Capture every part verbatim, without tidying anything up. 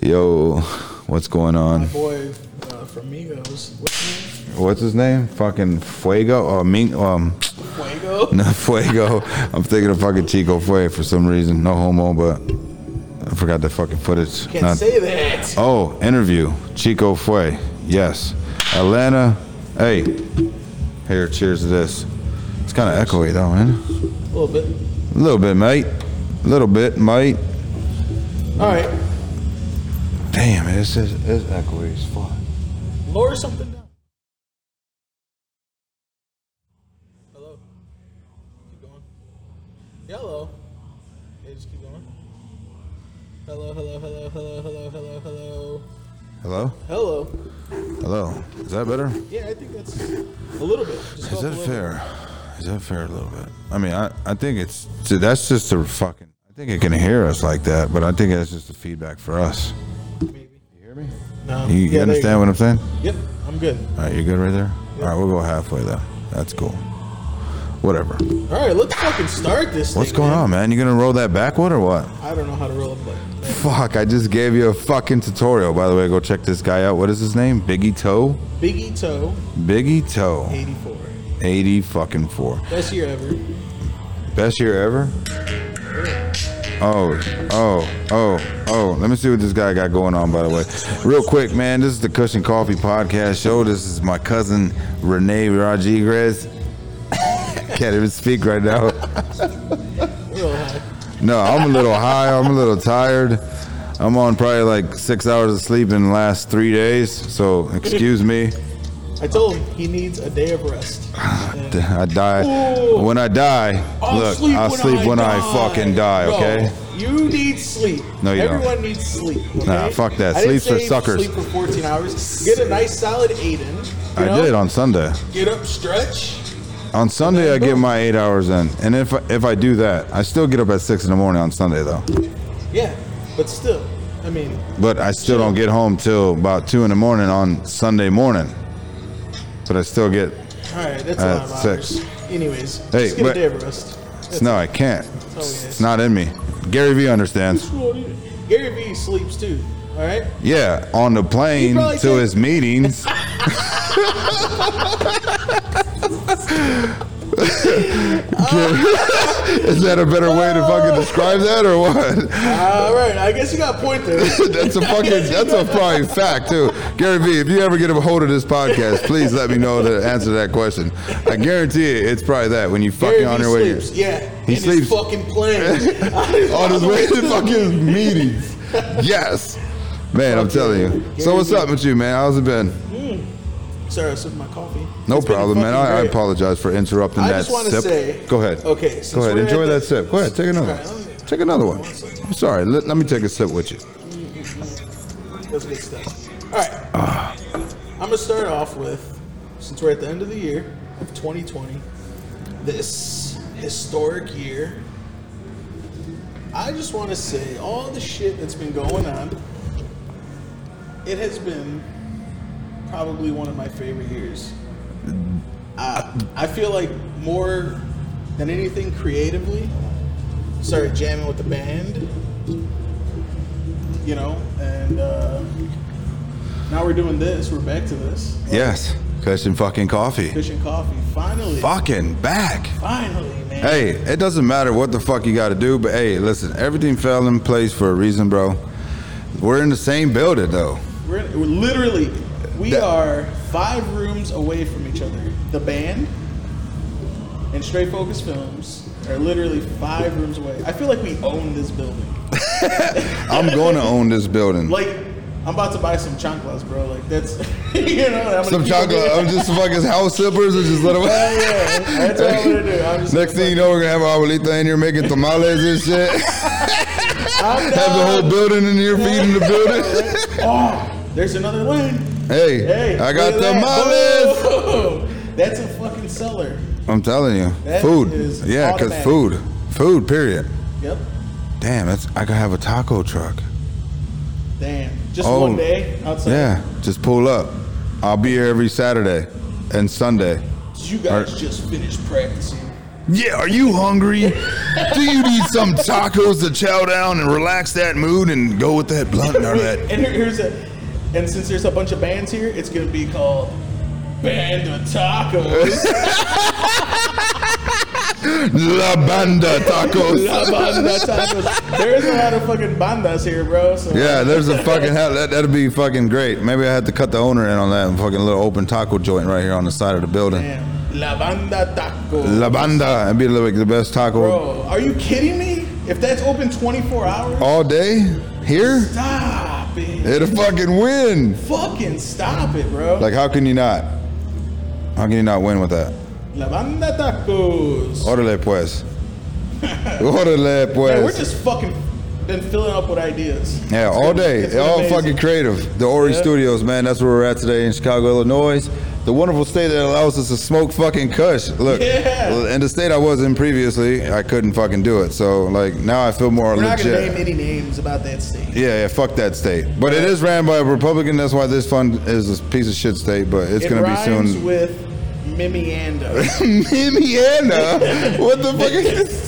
Yo, what's going on? My boy uh, from Migos. What's his name? What's his name? Fucking Fuego? Or Ming? Um, Fuego? no, Fuego. I'm thinking of fucking Chico Fue for some reason. No homo, but I forgot the fucking footage. Can't Not, say that. Oh, interview. Chico Fue. Yes. Atlanta. Hey. Here, cheers to this. It's kind of echoey though, man. A little bit. A little bit, mate. A little bit, mate. All right. Damn, it is, it's echoey as fuck. Lower something down. Hello. Keep going. Hello. Hey, just keep going. Hello, hello, hello, hello, hello, hello, hello. Hello? Hello. Hello. Is that better? Yeah, I think that's a little bit. Just Is go up that a little fair? Is that fair a little bit? I mean, I, I think it's, see, that's just a fucking, I think it can hear us like that, but I think that's just a feedback for us. bit. Maybe. You hear me? No. You, you Yeah, there understand go. what I'm saying? Yep, I'm good. All right, you good right there? Yep. All right, we'll go halfway then. That's cool. Whatever. All right, let's fucking start this What's thing, going man. on, man? You gonna roll that backward or what? I don't know how to roll a button. Fuck, I just gave you a fucking tutorial. By the way, go check this guy out. What is his name? Biggie Toe? Biggie Toe, Biggie Toe. eighty-four. eighty fucking four. Best year ever. Best year ever? Oh, oh, oh, oh. Let me see what this guy got going on, by the way. Real quick, man, this is the Cushion Coffee Podcast Show. This is my cousin, Renee Rodriguez. Can't even speak right now. Real high. No, I'm a little high. I'm a little tired. I'm on probably like six hours of sleep in the last three days. So, excuse me. I told him he needs a day of rest. And I die. Ooh. When I die, I'll look, sleep I'll when sleep I when I die. fucking die, No, okay? you need sleep. No, you don't. Everyone needs sleep. Okay? Nah, fuck that. I didn't Sleep's for say suckers. Sleep for fourteen hours. Get a nice solid eight in. You I know? did on Sunday. Get up, stretch. On Sunday, I then get boom. my eight hours in, and if if I do that, I still get up at six in the morning on Sunday though. Yeah, but still, I mean, But I still don't get home till about two in the morning on Sunday morning. But I still get. all right, that's At a lot of six. hours. Anyways, Hey, just get but- a day of rest. That's No, I can't. all it is. It's not in me. Gary Vee understands. Gary Vee sleeps too. All right. Yeah, on the plane probably to take- his meetings. Is that a better way to fucking describe that or what? All right, I guess you got a point there. That's a fucking, that's a probably fact too. Gary Vee, if you ever get a hold of this podcast, please let me know to answer that question. I guarantee you, it's probably that when you fucking Gary on Vee your way. sleeps. Yeah, He in sleeps. his fucking plane. On his way to fucking meetings. Yes. Man, I'm telling you. So what's up with you, man? How's it been? Sorry, I sipped my coffee. No It's been problem, man. fucking I, I great. apologize for interrupting I that just want to sip. say. Go ahead. Okay. since Go ahead. we're Enjoy at that the- sip. Go ahead. Take another All right, one. let me- Take another one. One second. I'm sorry. Let, let me take a sip with you. That's good stuff. All right. I'm gonna start off with, since we're at the end of the year of twenty twenty, this historic year. I just want to say all the shit that's been going on. It has been probably one of my favorite years. Uh, I feel like more than anything creatively, started jamming with the band, you know, and uh, now we're doing this. We're back to this. Yes. Cushion fucking coffee. Fish and coffee. Finally. Fucking back. Finally, man. Hey, it doesn't matter what the fuck you got to do, but hey, listen, everything fell in place for a reason, bro. We're in the same building, though. We're, in, we're literally, we That- are five rooms away from each other. The band and Straight Focus Films are literally five rooms away. I feel like we own this building. I'm going to own this building. Like, I'm about to buy some chanclas, bro. Like, that's, you know, I'm gonna Some keep chocolate. it- I'm just fucking house slippers and just let them. Yeah, yeah, that's all I'm gonna do. I'm just Next gonna thing you know, we're gonna have our abuelita in here making tamales and shit. I'm Have the whole down. building in here feeding the building. Oh, there's another lane. Hey, Hey, I got look at tamales. that. Boom. That's a fucking seller. I'm telling you, That food. is Yeah, cause automatic. food, food. Period. Yep. Damn, that's. I gotta have a taco truck. Damn. Just Oh, one day outside. Yeah, just pull up. I'll be here every Saturday and Sunday. You guys just finished practicing. Yeah, are you hungry? Do you need some tacos to chow down and relax that mood and go with that blunt or that? And here, here's a, and since there's a bunch of bands here, it's gonna be called Band of Tacos. La Banda Tacos. La Banda Tacos. There's a lot of fucking bandas here, bro. So. Yeah, there's a fucking hell. That, that'd be fucking great. Maybe I had to cut the owner in on that and fucking little open taco joint right here on the side of the building. Damn. La Banda Tacos. La Banda. It'd be like the best taco. Bro, are you kidding me? If that's open twenty-four hours? All day? Here? Stop it. It'll fucking win. Fucking stop it, bro. Like, how can you not? How can you not win with that? La Banda Tacos. Órale pues. Órale pues. Man, we're just fucking been filling up with ideas. Yeah, all day. All amazing. Fucking creative. The Ori yep. Studios, man. That's where we're at today in Chicago, Illinois. The wonderful state that allows us to smoke fucking kush. Look, yeah. in the state I was in previously, I couldn't fucking do it. So, like, now I feel more we're legit. We're not going to name any names about that state. Yeah, yeah, fuck that state. But it is ran by a Republican. That's why this fund is a piece of shit state. But it's it going to be soon. It rhymes with Mimianda. Mimianda? What the fuck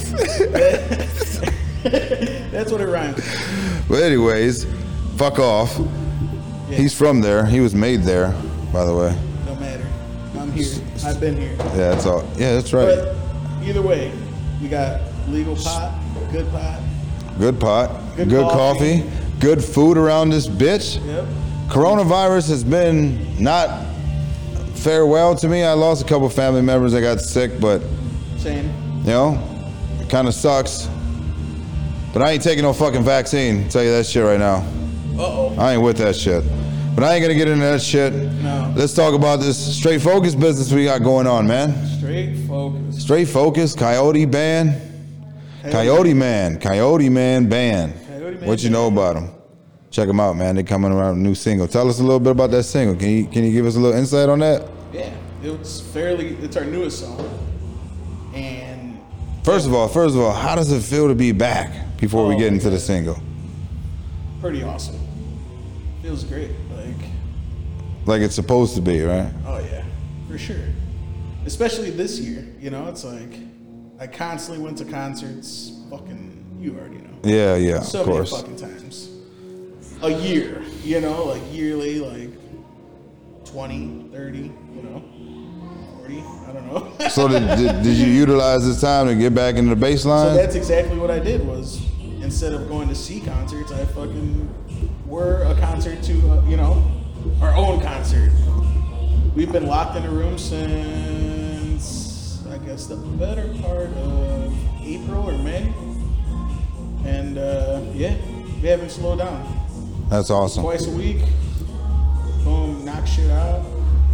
is this? That's what it rhymes with. But anyways, fuck off. Yeah. He's from there. He was made there, by the way. No matter. I'm here. I've been here. Yeah, that's all. Yeah, that's right. But either way, we got legal pot, good pot. Good pot. Good, good coffee. coffee. Good food around this bitch. Yep. Coronavirus has been not farewell to me. I lost a couple family members that got sick, but same. You know, it kind of sucks. But I ain't taking no fucking vaccine. I'll tell you that shit right now. Uh-oh. I ain't with that shit. But I ain't gonna get into that shit. No. Let's talk about this straight focus business we got going on, man. Straight focus. Straight focus. Coyote band. Coyote, Coyote man. Coyote man band. Coyote man what you know about them? Check them out, man. They coming around with a new single. Tell us a little bit about that single. Can you can you give us a little insight on that? Yeah, it's fairly. It's our newest song. And first of all, first of all, how does it feel to be back? Before oh, we get into God. the single. Pretty awesome. Feels great. Like. Like it's supposed to be, right? Oh yeah, for sure. Especially this year, you know, it's like I constantly went to concerts. Fucking, you already know. Yeah, yeah, so of course. many fucking times. A year, you know, like yearly, like twenty, thirty, you know, forty, I don't know. So did, did, did you utilize this time to get back into the bass line? So that's exactly what I did was, instead of going to see concerts, I fucking were a concert to, uh, you know, our own concert. We've been locked in a room since, I guess, the better part of April or May. And, uh, yeah, we haven't slowed down. That's awesome. Twice a week. Boom, knock shit out.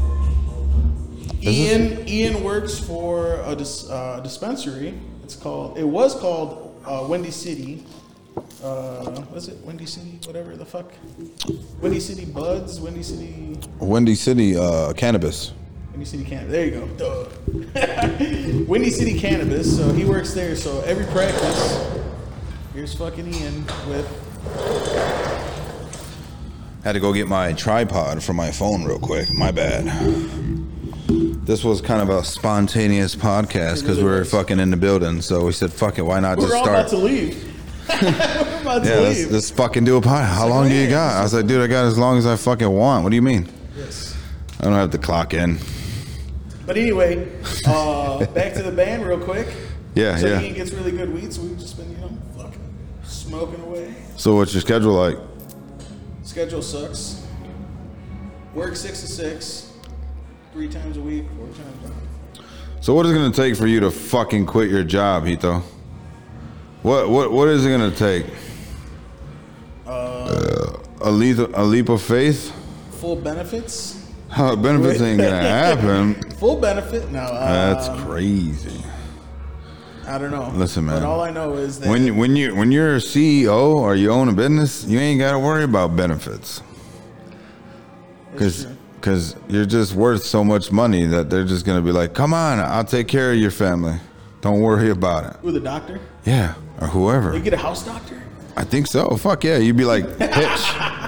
Is Ian this? Ian works for a dis, uh, dispensary. It's called. It was called uh, Windy City. Uh, was it Windy City? Whatever the fuck. Windy City Buds. Windy City. Windy City uh, Cannabis. Windy City Cannabis. There you go. Duh. Windy City Cannabis. So he works there. So every practice, here's fucking Ian with. Had to go get my tripod from my phone real quick. My bad. This was kind of a spontaneous podcast because we were fucking in the building. So we said, fuck it, why not we're just all start? about to leave. we're about to yeah, let's, leave. let's fucking do a pod. How like, long oh, do you yeah, got? I was like, dude, I got as long as I fucking want. What do you mean? Yes. I don't have to clock in. But anyway, uh, back to the band real quick. Yeah, so yeah. Ian gets really good weed, so we've just been, you know, fucking smoking away. So what's your schedule like? Schedule sucks. Work six to six, three times a week, four times a week. So what is it gonna take for you to fucking quit your job, Hito? What what what is it gonna take? Uh, uh, a leap a leap of faith? Full benefits. Uh, benefits ain't gonna happen. Full benefit? No. Uh, That's crazy. I don't know. Listen, man. But all I know is that when you, when you when you're a C E O or you own a business, you ain't gotta worry about benefits. Because because you're just worth so much money that they're just gonna be like, come on, I'll take care of your family. Don't worry about it. Who, the doctor? Yeah, or whoever. You get a house doctor? I think so. Fuck yeah, you'd be like, pitch.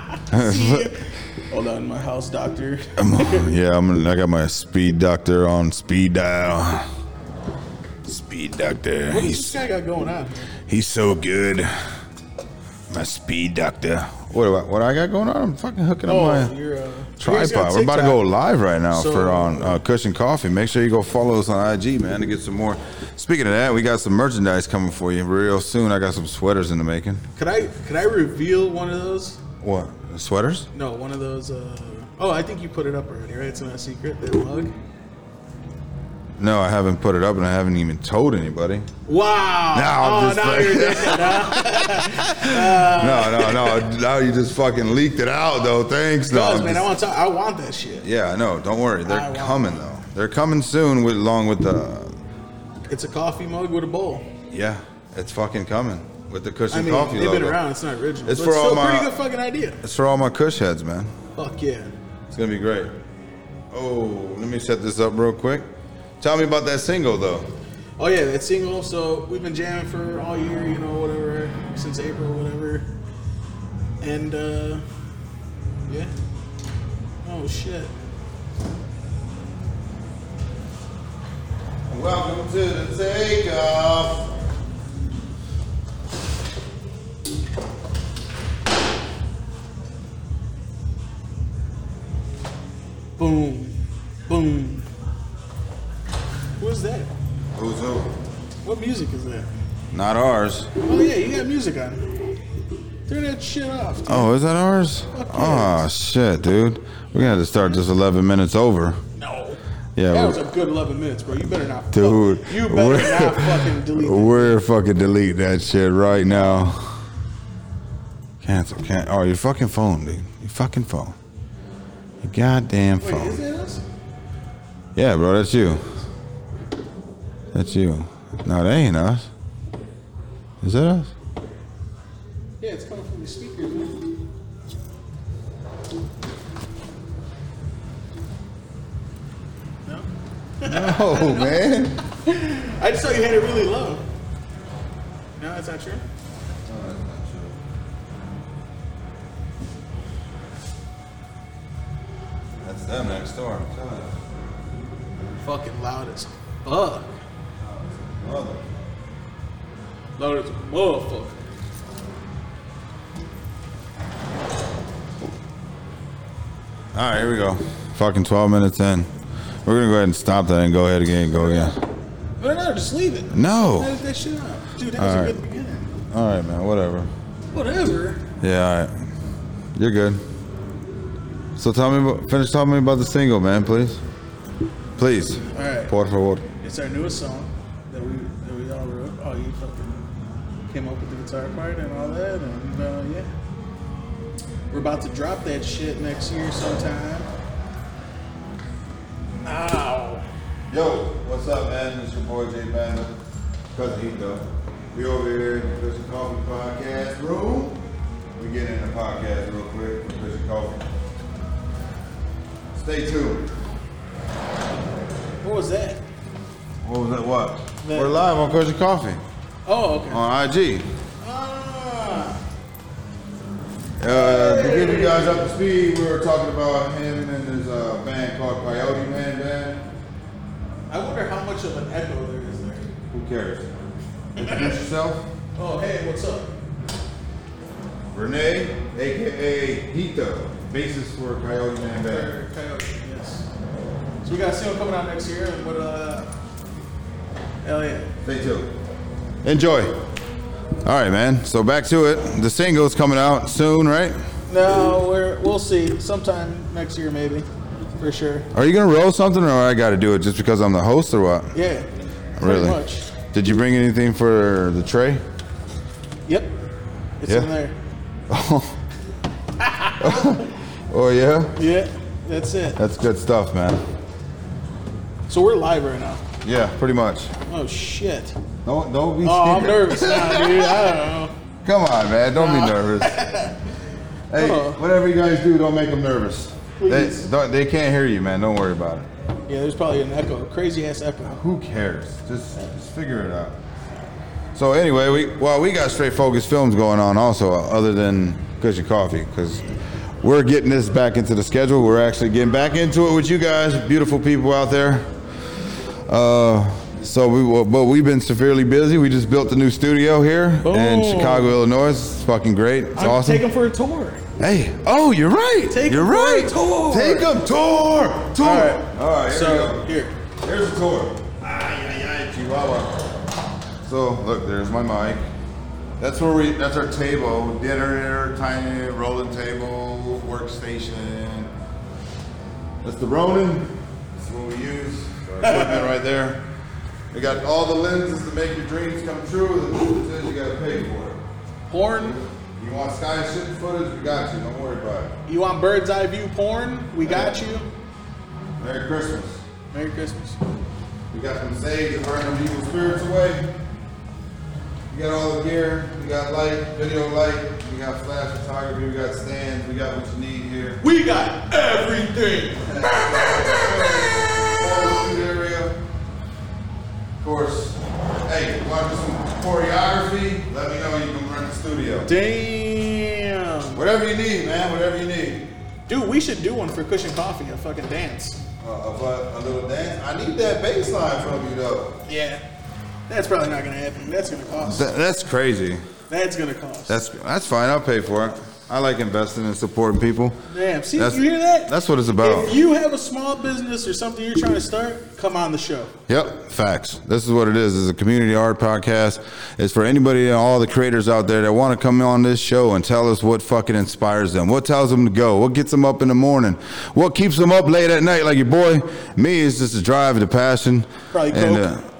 Hold on, my house doctor. I'm, yeah, I'm. I got my speed doctor on speed dial. Speed doctor. What does He's, this guy got going on? he's so good. My speed doctor. What do I, what I got going on? I'm fucking hooking up Oh, my you're uh, tripod. We're about to go live right now So- for on uh, Cushion Coffee. Make sure you go follow us on I G, man, to get some more. Speaking of that, we got some merchandise coming for you real soon. I got some sweaters in the making. Could I could I reveal one of those? What? Sweaters? No, one of those. Uh, oh, I think you put it up already, right? It's not a secret. That mug. No, I haven't put it up, and I haven't even told anybody. Wow. No, I'm oh, just now playing. you're addicted, huh? No, no, no. Now you just fucking leaked it out, though. Thanks, no. Guys, I'm man, just- I want to. I want that shit. Yeah, I know. Don't worry. I They're want coming, one. though. They're coming soon, with along with the. It's a coffee mug with a bowl. Yeah, it's fucking coming with the Cushion I mean, Coffee they've logo. been around. It's not original. It's but for it's all still my- a pretty good fucking idea. It's for all my Cush heads, man. Fuck yeah. It's gonna be great. Oh, let me set this up real quick. Tell me about that single, though. Oh yeah, that single. So we've been jamming for all year, you know, whatever, since April, whatever. And uh yeah. Oh shit. Welcome to the takeoff. Boom, boom. Who is that? Who's who? What music is that? Not ours. Oh yeah, you got music on. Turn that shit off. Dude. Oh, is that ours? Fuck Oh, yes. shit, dude. We're gonna have to start this eleven minutes over. No. Yeah, That we're- was a good eleven minutes, bro. You better not. Dude, fuck, you better we're- not fucking delete that. We're fucking delete that shit right now. Cancel, can Oh, your fucking phone, dude. Your fucking phone. Your goddamn Wait, phone. is that us? Yeah, bro, that's you. That's you. No, that ain't us. Is that us? Yeah, it's coming from the speakers, man. No? No, man. I just thought you had it really low. No, that's not true. That's them next door. Fucking loud as fuck. Mother. Loud as a motherfucker. All right, here we go. Fucking twelve minutes in. We're gonna go ahead and stop that and go ahead again and go again. No, no, just leave it. No. Edit that shit out. Dude, that was All a right. good beginning. All right, man. Whatever. Whatever. Yeah, all right. You're good. So tell me, about, finish telling me about the single, man, please. Please. All right. Por favor. It's our newest song that we that we all wrote. Oh, you fucking came up with the guitar part and all that, and uh, yeah, we're about to drop that shit next year sometime. Ow! Yo, what's up, man? It's your boy Jay Bandit, cousin Hito. We over here in the Cushion Coffee podcast room. We get in the podcast real quick for Cushion Coffee. Stay tuned. What was that? What was that? What? That- We're live on Cushion Coffee Oh, okay. on I G. Ah, Uh, to get you guys up to speed, we were talking about him and his uh, band called Coyote Man Band. I wonder how much of an echo there is there. Who cares? Introduce yourself. Oh, hey, what's up? Renee, aka Hito, bassist for Coyote Man Band. Or Coyote, yes. So we got a single coming out next year, and what? Uh, hell yeah. Stay tuned. Enjoy. All right, man. So back to it. The single's coming out soon, right? No, we're we'll see. Sometime next year, maybe, for sure. Are you gonna roll something, or I got to do it just because I'm the host, or what? Yeah. Really? Pretty much. Did you bring anything for the tray? Yep. It's Yeah. in there. Oh yeah, Yeah, that's it. that's good stuff, man. So we're live right now. Yeah, pretty much. Oh shit. Don't don't be Oh, I'm scared. nervous now, dude. I don't know. Come on, man. Don't be nervous. Hey, Uh-oh. whatever you guys do, don't make them nervous. They, Please. don't, they can't hear you, man. Don't worry about it. Yeah, there's probably an echo, a crazy ass echo. Who cares? Just, just figure it out. So anyway, we well we got Straight Focus Films going on also, other than Cushion Coffee, because we're getting this back into the schedule. We're actually getting back into it with you guys, beautiful people out there. Uh, So we, well, but we've been severely busy. We just built a new studio here Boom. in Chicago, Illinois. It's fucking great. It's I'm awesome. Take them for a tour. Hey, oh, you're right. Take you're them right. for a tour. Take them tour. Tour. All right. All right. Here So we go. here. Here's a tour. Ay, ay, ay, Chihuahua. So look, there's my mic. That's where we. That's our table. Dinner, tiny rolling table, workstation. That's the Ronin. That's what we use. Our equipment right there. We got all the lenses to make your dreams come true. The truth is, you gotta pay for it. Porn. You want sky shooting footage? We got you. Don't worry about it. You want bird's eye view porn? We got you. Merry Christmas. Merry Christmas. We got some sage to burn them evil spirits away. We got all the gear. We got light, video light. We got flash photography. We got stands. We got what you need here. We got everything. Area. Of course. Hey, you want to do some choreography? Let me know. You can run the studio. Damn. Whatever you need, man. Whatever you need. Dude, we should do one for Cushion Coffee. A fucking dance. Uh, a, a little dance. I need that bass line from you, though. Yeah. That's probably not gonna happen. That's gonna cost. That, that's crazy. That's gonna cost. That's that's fine. I'll pay for it. I like investing and supporting people. Damn. See, That's- you hear that? That's what it's about. If you have a small business or something you're trying to start, come on the show. Yep, facts. This is what it is. It's a community art podcast. It's for anybody and all the creators out there that want to come on this show and tell us what fucking inspires them, what tells them to go, what gets them up in the morning, what keeps them up late at night. Like your boy, me, it's just the drive, the passion. Probably and, coke. uh,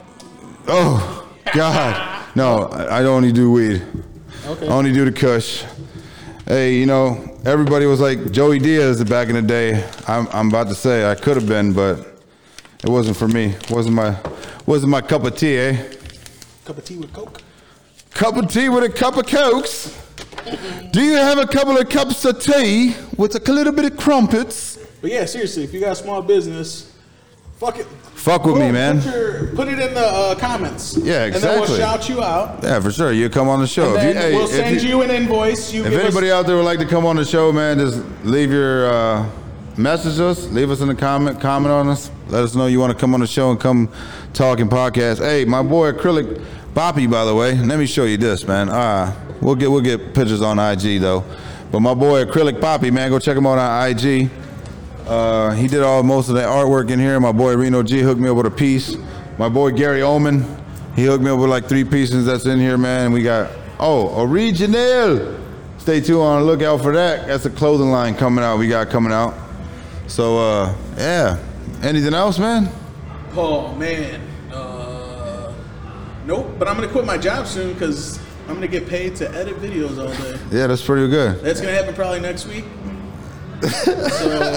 oh God, no, I I only do weed. Okay. I only do the Kush. Hey, you know, everybody was like Joey Diaz back in the day. I'm, I'm about to say I could have been, but it wasn't for me. wasn't my wasn't my cup of tea, eh? Cup of tea with Coke. Cup of tea with a cup of Cokes. Do you have a couple of cups of tea with a little bit of crumpets? But yeah, seriously, if you got a small business, fuck it. Fuck with Put- me, man. Put, your, put it in the uh, comments. Yeah, And then we'll exactly. shout you out. Yeah, for sure. You come on the show. And If you- then hey, we'll if send you, an invoice. You If give anybody us, out there would like to come on the show, man, just leave your uh, message us, leave us in the comment, comment on us. Let us know you want to come on the show and come talk and podcast. Hey, my boy Acrylic Boppy, by the way, let me show you this, man. Uh, we'll get we'll get pictures on I G though. But my boy Acrylic Boppy, man, go check him out on I G. Uh, he did all most of the artwork in here. My boy Reno G hooked me up with a piece. My boy Gary Oman, he hooked me up with like three pieces that's in here, man. And we got, oh, Original. Stay tuned on the lookout for that. That's a clothing line coming out. We got coming out. So, uh, yeah. Anything else, man? oh man, uh, nope. But I'm gonna quit my job soon because I'm gonna get paid to edit videos all day. Yeah, that's pretty good. That's gonna happen probably next week. So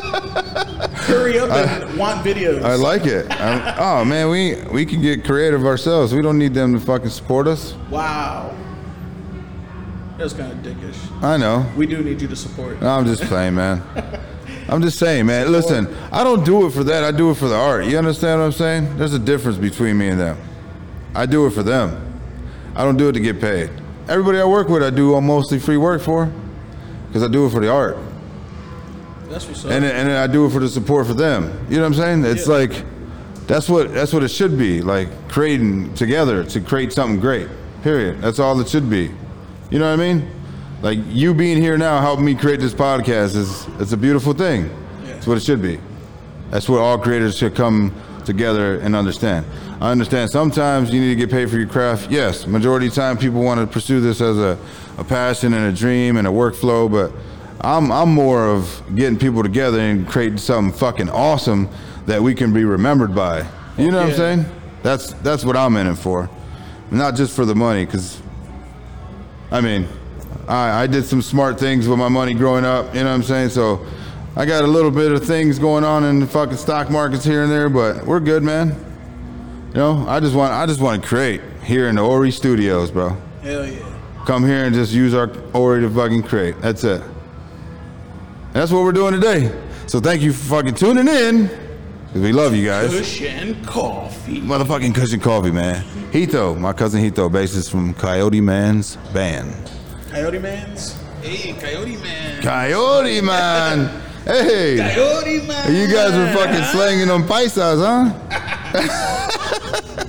hurry up and want videos. I like it. I'm, oh, man, we, we can get creative ourselves. We don't need them to fucking support us. Wow. That's kind of dickish. I know. We do need you to support. I'm just playing, man. I'm just saying, man. Listen, I don't do it for that. I do it for the art. You understand what I'm saying? There's a difference between me and them. I do it for them. I don't do it to get paid. Everybody I work with, I do all mostly free work for because I do it for the art. That's what's up. And then- and then I do it for the support for them. You know what I'm saying? It's Yeah. like that's what that's what it should be. Like creating together to create something great. Period. That's all it should be. You know what I mean? Like you being here now helping me create this podcast is it's a beautiful thing. Yeah. It's what it should be. That's what all creators should come together and understand. I understand sometimes you need to get paid for your craft. Yes, majority of the time people want to pursue this as a, a passion and a dream and a workflow, but I'm I'm more of getting people together and creating something fucking awesome that we can be remembered by. You know what I'm Yeah. saying? That's that's what I'm in it for. Not just for the money, because I mean, I, I did some smart things with my money growing up, you know what I'm saying? So I got a little bit of things going on in the fucking stock markets here and there, but we're good, man. You know, I just want I just want to create here in the Ori Studios, bro. Hell yeah. Come here and just use our Ori to fucking create. That's it. That's what we're doing today. So thank you for fucking tuning in, because we love you guys. Cushion Coffee. Motherfucking Cushion Coffee, man. Hito, my cousin Hito, bassist from Coyote Man's band. Coyote Man's. Hey, Coyote Man. Coyote Man. Hey. Coyote Man. You guys were fucking slanging on paisas, huh?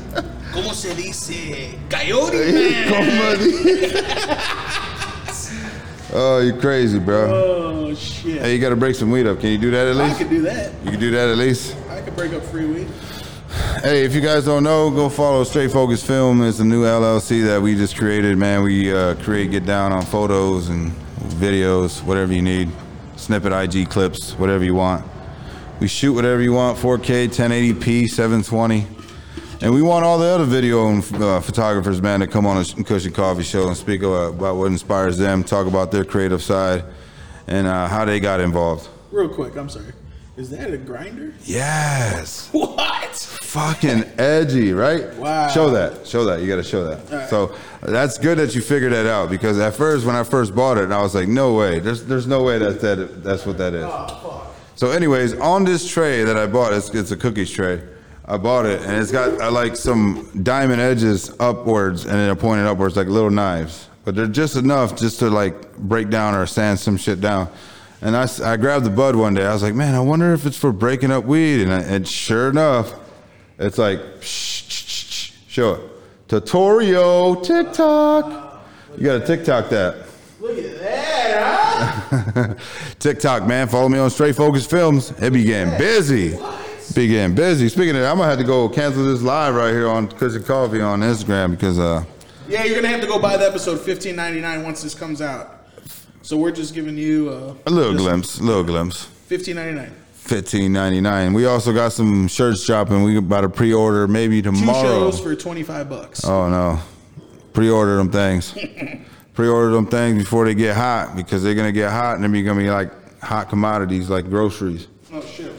¿Cómo se dice? Coyote man. Oh, you crazy, bro. Oh, shit. Hey, you got to break some weed up. Can you do that at least? I could do that. You can do that at least? I could break up free weed. Hey, if you guys don't know, go follow Straight Focus Film. It's a new L L C that we just created, man. We uh, create, get down on photos and videos, whatever you need. Snippet I G clips, whatever you want. We shoot whatever you want, four K, ten eighty p, seven twenty. And we want all the other video and uh, photographers, man, to come on a Cushion Coffee show and speak about what inspires them, talk about their creative side, and uh, how they got involved. Real quick, I'm sorry. Is that a grinder? Yes. What? Fucking edgy, right? Wow. Show that. Show that. You got to show that. Right. So that's good that you figured that out, because at first, when I first bought it, I was like, no way. There's there's no way that, that that's what that is. Oh, fuck. So anyways, on this tray that I bought, it's, it's a cookies tray. I bought it, and it's got uh, like some diamond edges upwards, and they're pointed upwards like little knives. But they're just enough just to like break down or sand some shit down. And I, I grabbed the bud one day. I was like, man, I wonder if it's for breaking up weed. And, I, and sure enough, it's like, shh, shh, shh, shh. Show it. Tutorial, TikTok. You got to TikTok that. Look at that, huh? TikTok, man. Follow me on Straight Focus Films. It be getting busy. Be getting busy. Speaking of that, I'm going to have to go cancel this live right here on Cushion Coffee on Instagram because... uh. Yeah, you're going to have to go buy the episode fifteen ninety-nine once this comes out. So we're just giving you uh, a little glimpse, a little glimpse. fifteen ninety-nine. fifteen ninety-nine. We also got some shirts dropping. We about to pre-order maybe tomorrow. Two shows for twenty-five bucks. Oh no, pre-order them things. Pre-order them things before they get hot, because they're gonna get hot and they're gonna be like hot commodities like groceries. Oh shit.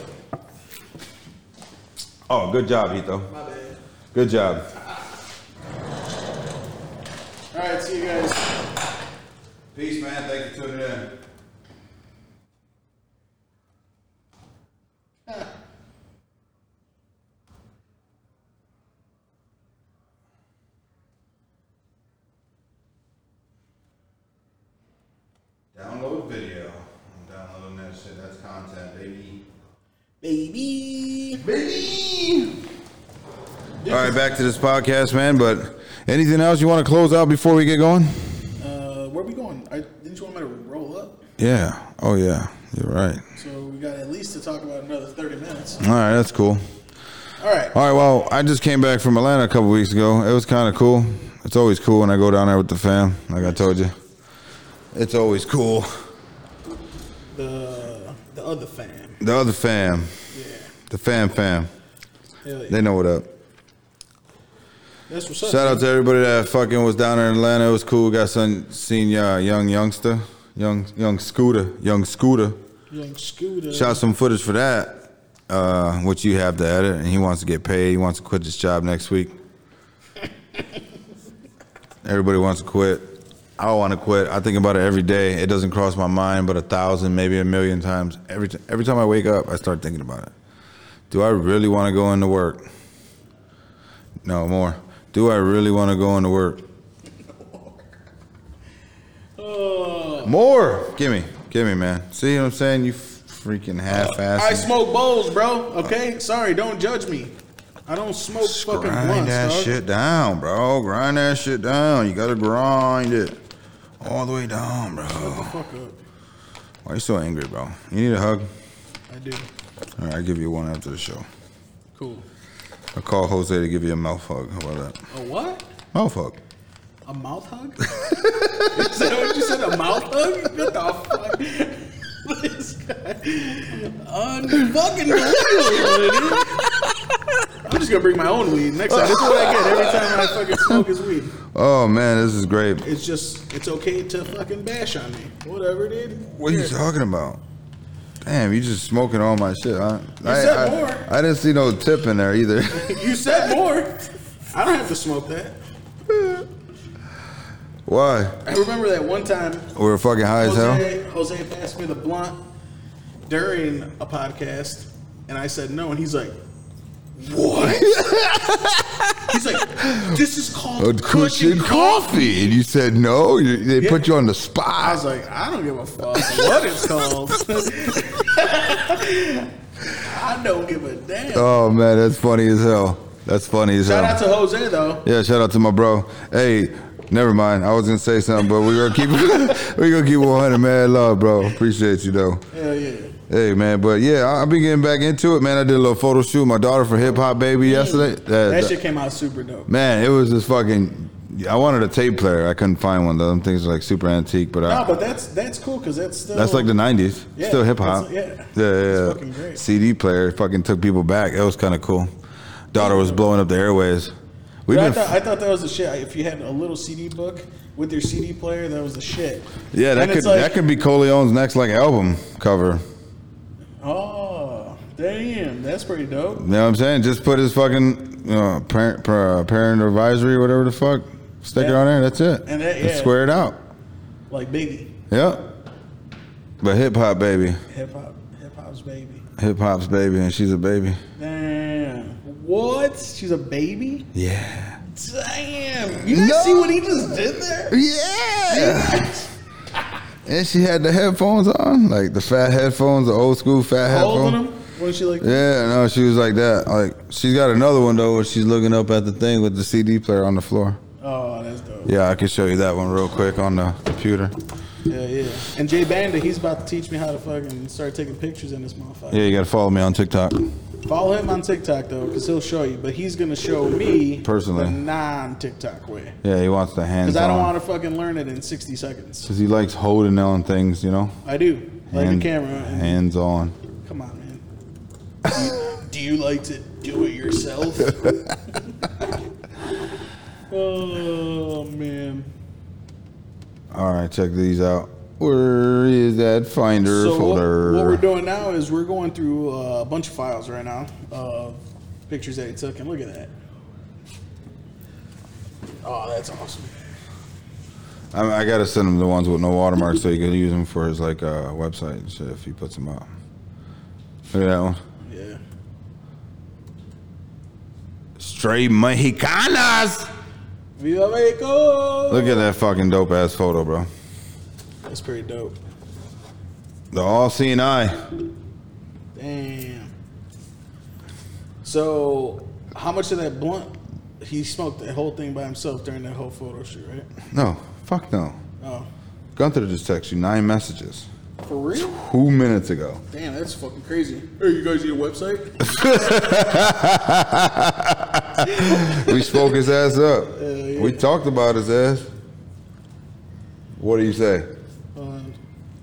Oh, good job, Hito. My bad. Good job. All right, see you guys. Peace, man. Thank you for tuning in. Download video. I'm downloading that shit. That's content, baby. Baby. Baby. All right, back to this podcast, man. But anything else you want to close out before we get going? Uh, where are we going? I, didn't you want me to roll up? Yeah. Oh, yeah. You're right. So we got at least to talk about another thirty minutes. All right, that's cool. All right. All right, well, I just came back from Atlanta a couple weeks ago. It was kind of cool. It's always cool when I go down there with the fam, like I told you. It's always cool. The the other fam. The other fam. Yeah. The fam fam. Hell yeah. They know what up. That's what's up. Shout man. out to everybody that fucking was down there in Atlanta. It was cool. Got some seen uh, young youngster, young young Scooter, young Scooter. Young Scooter. Shot some footage for that, uh, which you have to edit, and he wants to get paid. He wants to quit this job next week. Everybody wants to quit. I don't want to quit. I think about it every day. It doesn't cross my mind, but a thousand, maybe a million times. Every t- every time I wake up, I start thinking about it. Do I really want to go into work? No, more. Do I really want to go into work? Uh, More. Give me. Give me, man. See what I'm saying? You freaking half-ass. I smoke bowls, bro. Okay? Sorry, don't judge me. I don't smoke fucking Grind blunts, that dog. shit down, bro. Grind that shit down. You gotta grind it all the way down, bro. Shut the fuck up. Why are you so angry, bro? You need a hug? I do. All right, I'll give you one after the show. Cool. I'll call Jose to give you a mouth hug. How about that? A what? Mouth hug. A mouth hug? Is that what you said? A mouth hug? What the fuck? This guy. Unfucking believable. I'm just gonna bring my own weed next time. This is what I get every time I fucking smoke is weed. Oh, man, this is great. It's just, it's okay to fucking bash on me. Whatever, dude. What are you Here. talking about? Damn, you just smoking all my shit, huh? You I, said I, more. I didn't see no tip in there either. You said more. I don't have to smoke that. Why? I remember that one time We were fucking high as hell? Jose, Jose passed me the blunt during a podcast, and I said no, and he's like, what? He's like, this is called A cushion coffee. And you said no? You, they Yeah. put you on the I spot. was like, I don't give a fuck what it's called. I don't give a damn. Oh, man, that's funny as hell. That's funny as Shout hell. out to Jose though. Yeah, shout out to my bro. Hey, never mind. I was gonna say something, but we gonna keep we gonna keep one hundred, man. Love, bro. Appreciate you though. Hell yeah. Hey, man, but yeah, I- I've been getting back into it, man. I did a little photo shoot with my daughter for Hip Hop Baby yesterday. That, That- shit came out super dope. Man, it was just fucking. I wanted a tape player. I couldn't find one. Those things are like super antique, but No, I, but that's that's cool because that's still that's like the nineties. Yeah, Still hip hop. that's- yeah. yeah, yeah. It's fucking great. C D player fucking took people back. It was kind of cool. Daughter was blowing up the airways. We But I been, thought I thought that was the shit. If you had a little C D book with your C D player, that was the shit. yeah, that And could it's like- that could be Coleone's next like album cover. Oh, damn, that's pretty dope. You know what I'm saying? Just put his fucking uh, parent uh, parent advisory, whatever the fuck, sticker Yeah. on there. That's it. And that- Just yeah. square it out. Like Biggie, Yep. But hip hop baby, hip hop, hip hop's baby. hip hop's baby, and she's a baby. Damn, what? She's a baby? Yeah. Damn, you guys No. see what he just did there? Yeah. And she had the headphones on, like the fat headphones, the old school fat Holding headphones. him? Was she like? Yeah, no, she was like that. Like she's got another one though, where she's looking up at the thing with the C D player on the floor. Oh, that's dope. Yeah, I can show you that one real quick on the computer. Yeah, yeah. And Jay Banda, he's about to teach me how to fucking start taking pictures in this motherfucker. Yeah, you gotta follow me on TikTok. Follow him on TikTok though, because he'll show you. But he's gonna show me Personally. the non-TikTok way. Yeah, he wants the hands Because I don't on. want to fucking learn it in sixty seconds. Because he likes holding on things, you know. I do. Like Hand- the camera. And, Hands on. come on, man. Do you, do you like to do it yourself? Oh man. All right, check these out. Where is that Finder So what, folder? what we're doing now is we're going through uh, a bunch of files right now of pictures that he took, and look at that. Oh, that's awesome. I, mean, I gotta send him the ones with no watermarks so he can use them for his like uh, website and shit if he puts them out. Look at that one. Yeah. Straight Mexicanas. Viva Mexico! Look at that fucking dope ass photo, bro. That's pretty dope. The all-seeing eye. Damn. So, how much of that blunt? He smoked that whole thing by himself during that whole photo shoot, right? No, fuck no. Oh, Gunther just texted you nine messages for real? two minutes ago. Damn, that's fucking crazy. Hey, you guys need a website? We spoke his ass up. yeah. We talked about his ass. What do you say? Um,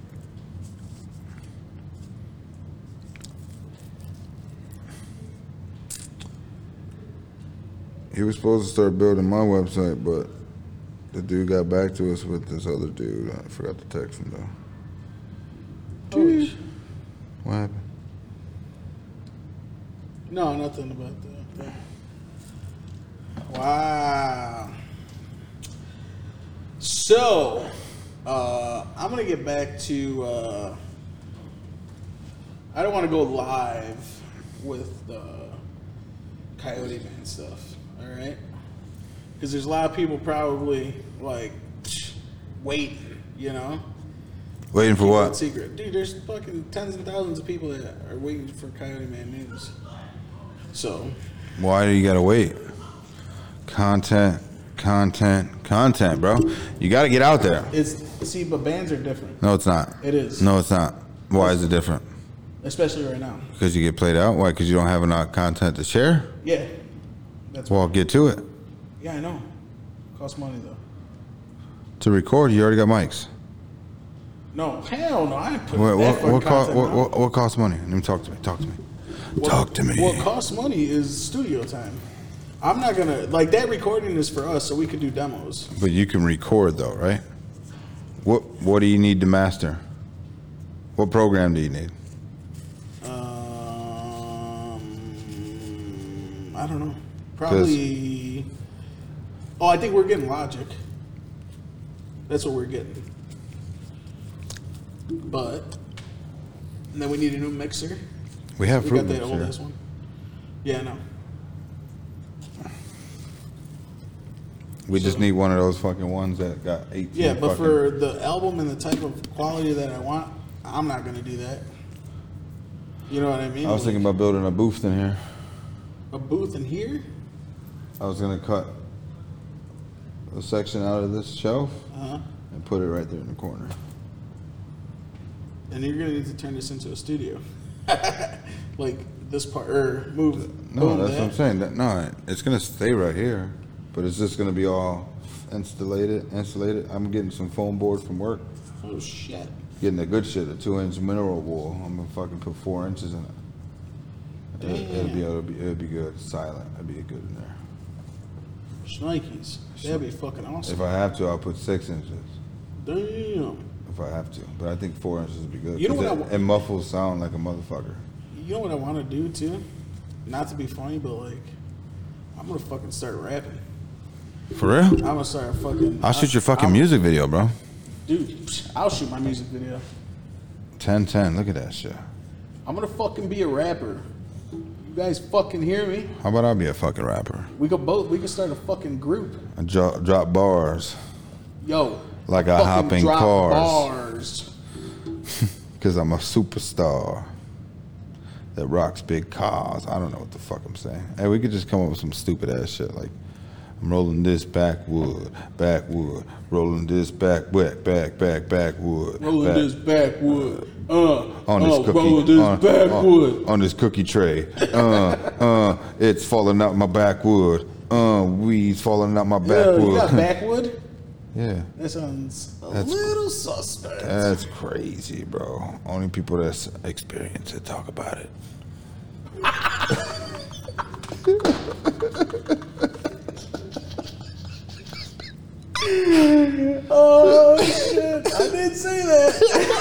He was supposed to start building my website, but the dude got back to us with this other dude. I forgot to text him though. oh, sh- What happened? no, nothing about that. Wow. So, uh, I'm gonna get back to. Uh, I don't want to go live with the Coyote Man stuff. All right, because there's a lot of people probably like waiting. You know. Waiting for Keep what? that secret, dude. There's fucking tens and thousands of people that are waiting for Coyote Man news. So, Why do you gotta wait? Content, content, content, bro. You gotta get out there. it's see, but bands are different. No, it's not. It is. No, it's not. Why is it different? Especially right now. Because you get played out? Why? Because you don't have enough content to share? Yeah. That's Well, get to it. yeah, I know. Costs money though. To record, you already got mics. No, hell no. I ain't put What, that what, fucking what, co- content what, out. what, what costs money? Let me talk to me. Talk to me. Talk to me. What costs money is studio time. I'm not gonna like that recording is for us so we could do demos. But you can record though, right? What What do you need to master? What program do you need? Um, I don't know. Probably. Oh, I think we're getting Logic. That's what we're getting. But and then we need a new mixer. We have We Fruit got that Loops old here. ass one. Yeah, I know. We just need one of those fucking ones that got eighteen. Yeah, but fucking- for the album and the type of quality that I want, I'm not gonna do that. You know what I mean? I was thinking about building a booth in here. a booth in here. I was gonna cut a section out of this shelf Uh-huh. and put it right there in the corner. And you're gonna need to turn this into a studio. Like this part, or move. No, boom, that's that. what I'm saying. That, no, it's gonna stay right here, but it's just gonna be all insulated. Insulated. I'm getting some foam board from work. Oh shit. Getting the good shit, a two-inch mineral wool. I'm gonna fucking put four inches in it. It'll, it'll be, it'll be, it'll be good. Silent. It'll be good in there. Shnikes. That'd be fucking awesome. If I have to, I'll put six inches. Damn. If I have to, but I think four inches would be good. You know 'cause what I it, wa- it muffles sound like a motherfucker. You know what I want to do too? Not to be funny, but like, I'm gonna fucking start rapping. For real? I'm gonna start fucking. I'll shoot your fucking I'm- music video, bro. Dude, I'll shoot my music video. ten ten. Look at that shit. I'm gonna fucking be a rapper. You guys fucking hear me? How about I be a fucking rapper? We could both. We could start a fucking group. I drop, drop bars Yo. like I fucking hop in drop cars. Bars. Because I'm a superstar that rocks big cars. I don't know what the fuck I'm saying. Hey, we could just come up with some stupid ass shit like, I'm rolling this backwood, backwood, rolling this back, back, back, back, backwood. Rolling back, this backwood. Uh, on this uh, cookie, rolling this on, backwood. on, on this cookie tray. Uh, uh, it's falling out my backwood. Uh, weeds falling out my Yo, backwood. you got backwood? Yeah. That sounds a That's- little suspect. That's crazy, bro. Only people that's experienced it talk about it. Oh shit! I didn't say that.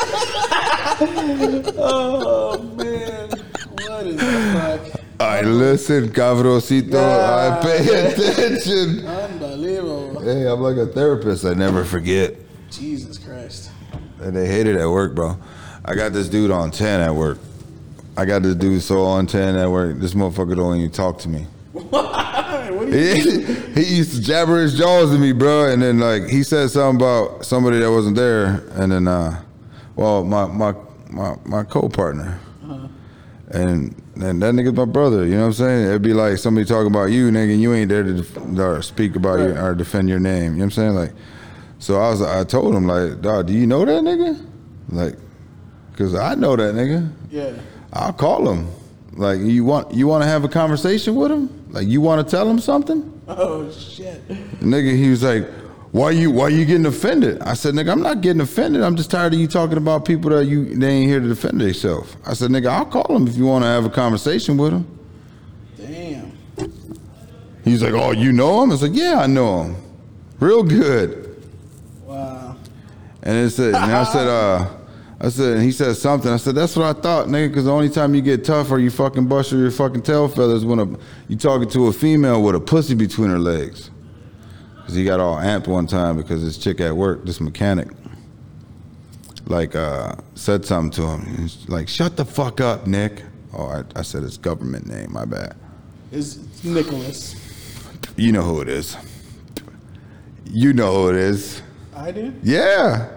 Oh man, what is the fuck? I listen, cabrosito. Nah. I pay attention. Unbelievable. Hey, I'm like a therapist. I never forget. Jesus Christ. And they hate it at work, bro. I got this dude on ten at work. I got this dude so on ten at work. This motherfucker don't even talk to me. What do you He, he used to jabber his jaws to me, bro. And then like he said something about somebody that wasn't there. And then, uh, well, my my my, my co-partner. Uh-huh. And and that nigga's my brother. You know what I'm saying? It'd be like somebody talking about you, nigga, and you ain't there to def- or speak about you Right. or defend your name. You know what I'm saying? Like, so I was, I told him like, dog, do you know that nigga? Like, cause I know that nigga. Yeah. I'll call him. Like, you want you want to have a conversation with him? Like, you want to tell him something? Oh shit. Nigga, he was like, why you why you getting offended? I said, nigga, I'm not getting offended. I'm just tired of you talking about people that you they ain't here to defend themselves. I said, nigga, I'll call him if you want to have a conversation with him. Damn. He's like, oh, you know him? I was like, yeah, I know him. Real good. Wow. And it said, and I said, uh, I said, and he said something. I said, that's what I thought, nigga, because the only time you get tough or you fucking bust your fucking tail feathers when a, you talking to a female with a pussy between her legs. Because he got all amped one time because this chick at work, this mechanic, like, uh, said something to him. He's like, shut the fuck up, Nick. Oh, I, I said his government name, my bad. It's Nicholas. You know who it is. You know who it is. I do? Yeah.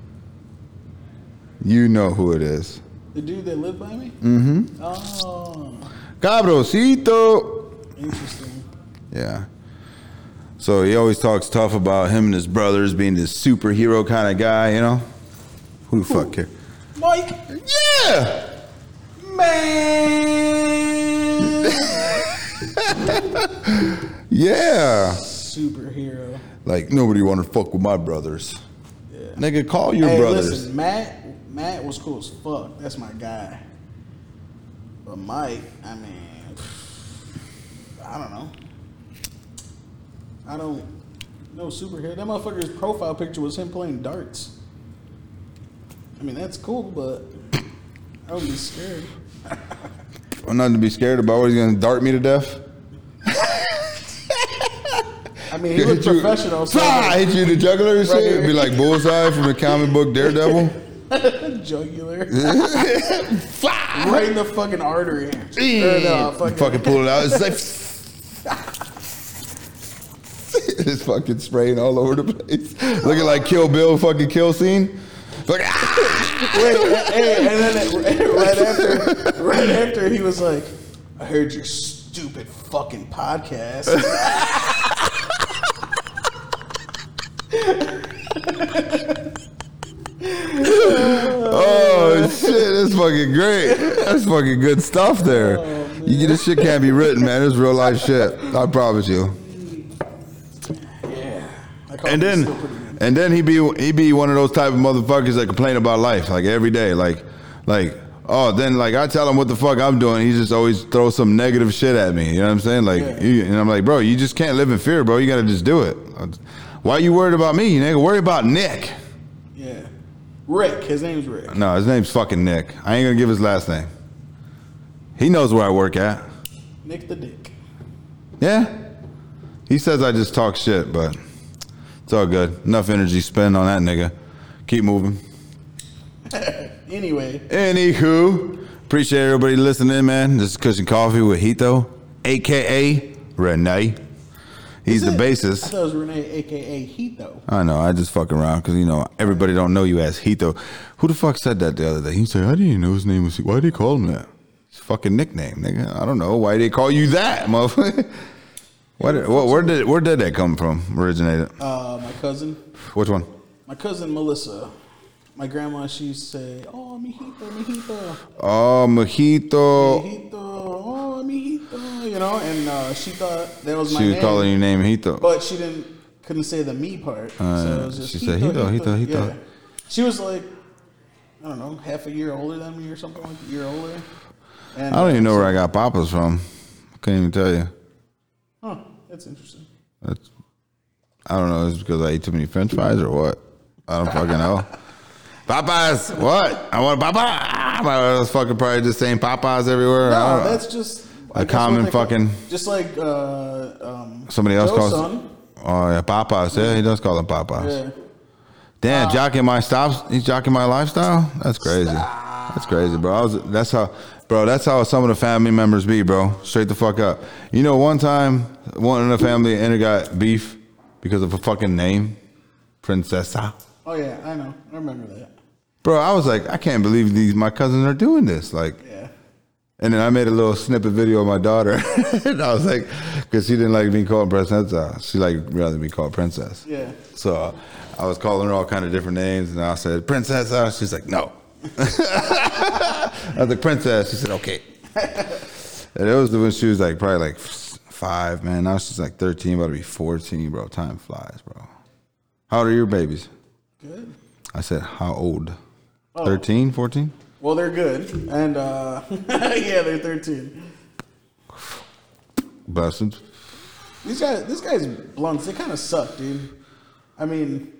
You know who it is. The dude that lived by me? Mm-hmm. Oh. Cabrosito. Interesting. Yeah. So he always talks tough about him and his brothers being this superhero kind of guy, you know? Who the fuck cares? Mike. Yeah. Man. Yeah. Superhero. Like, nobody want to fuck with my brothers. Yeah. Nigga, call your Hey, brothers. listen, Matt, Matt was cool as fuck. That's my guy. But Mike, I mean, I don't know. I don't know superhero. That motherfucker's profile picture was him playing darts. I mean, that's cool, but I would be scared. I'm nothing to be scared about. What, he's going to dart me to death? I mean, he was Hit you- professional. So Fly, hit you in the jugular and shit. Right here. It'd be like Bullseye from the comic book Daredevil. jugular. Right in the fucking artery. Or no, fucking, Fucking pull it out. It's like it's fucking spraying all over the place. Looking like Kill Bill fucking kill scene. Like, ah! Wait, hey, and then it, right after, right after he was like, "I heard your stupid fucking podcast." Oh shit, that's fucking great. That's fucking good stuff there. Oh, you this shit can't be written, man. It's real life shit. I promise you. Yeah. And then, and then he be he be one of those type of motherfuckers that complain about life like every day, like, like. Oh, then like I tell him what the fuck I'm doing, he just always throws some negative shit at me. You know what I'm saying? Like, yeah. he, and I'm like, bro, you just can't live in fear, bro. You gotta just do it. Why are you worried about me, nigga? Worry about Nick. Yeah, Rick. His name's Rick. No, his name's fucking Nick. I ain't gonna give his last name. He knows where I work at. Nick the Dick. Yeah. He says I just talk shit, but it's all good. Enough energy spent on that nigga. Keep moving. Anyway. Anywho, appreciate everybody listening, man. This is Cushion Coffee with Hito, a k a. Renee. He's the bassist. I thought it was Renee, a k a. Hito. I know, I just fuck around because, you know, everybody don't know you as Hito. Who the fuck said that the other day? He said, I didn't know his name was, why did they call him that? It's a fucking nickname, nigga. I don't know. Why they call you that, motherfucker? What, what, where did where did that come from, originated? Uh, my cousin. Which one? My cousin, Melissa. My grandma, she used to say, oh, mijito, mijito. Oh, mojito. Mijito, oh, mijito, you know, and uh, she thought that was my she name. She was calling your name Hito. But she didn't, couldn't say the me part. Uh, so it was just she Hito, said Hito, Hito, Hito. Hito. Yeah. She was like, I don't know, half a year older than me or something like a year older. And, I don't even know so, where I got Papa's from. I couldn't even tell you. Huh, that's interesting. That's, I don't know, it's because I ate too many french fries or what? I don't fucking know. Popeyes, what? I want Popeye. I was fucking probably just saying Popeyes everywhere. No, that's just a common fucking. Call, just like uh, um, somebody else calls. Son. Oh yeah, Popeyes. Yeah, he does call them Popeyes. Yeah. Damn, uh, jocking my stops. He's jocking my lifestyle. That's crazy. Stop. That's crazy, bro. I was, that's how, bro. That's how some of the family members be, bro. Straight the fuck up. You know, one time, one in the family and it got beef because of a fucking name, Princessa. Oh yeah, I know. I remember that. Bro, I was like, I can't believe these my cousins are doing this. Like, yeah. And then I made a little snippet video of my daughter. And I was like, because she didn't like being called Princessa. She like rather be called Princess. Yeah. So uh, I was calling her all kind of different names, and I said, Princessa. She's like, no. I was like, Princess. She said, okay. And it was when she was like probably like five, man. Now she's like thirteen, about to be fourteen, bro. Time flies, bro. How old are your babies? Good. I said, how old? Oh. thirteen, fourteen? Well, they're good. And, uh, yeah, they're thirteen. Blessings. These guys, this guy's blunts, they kind of suck, dude. I mean,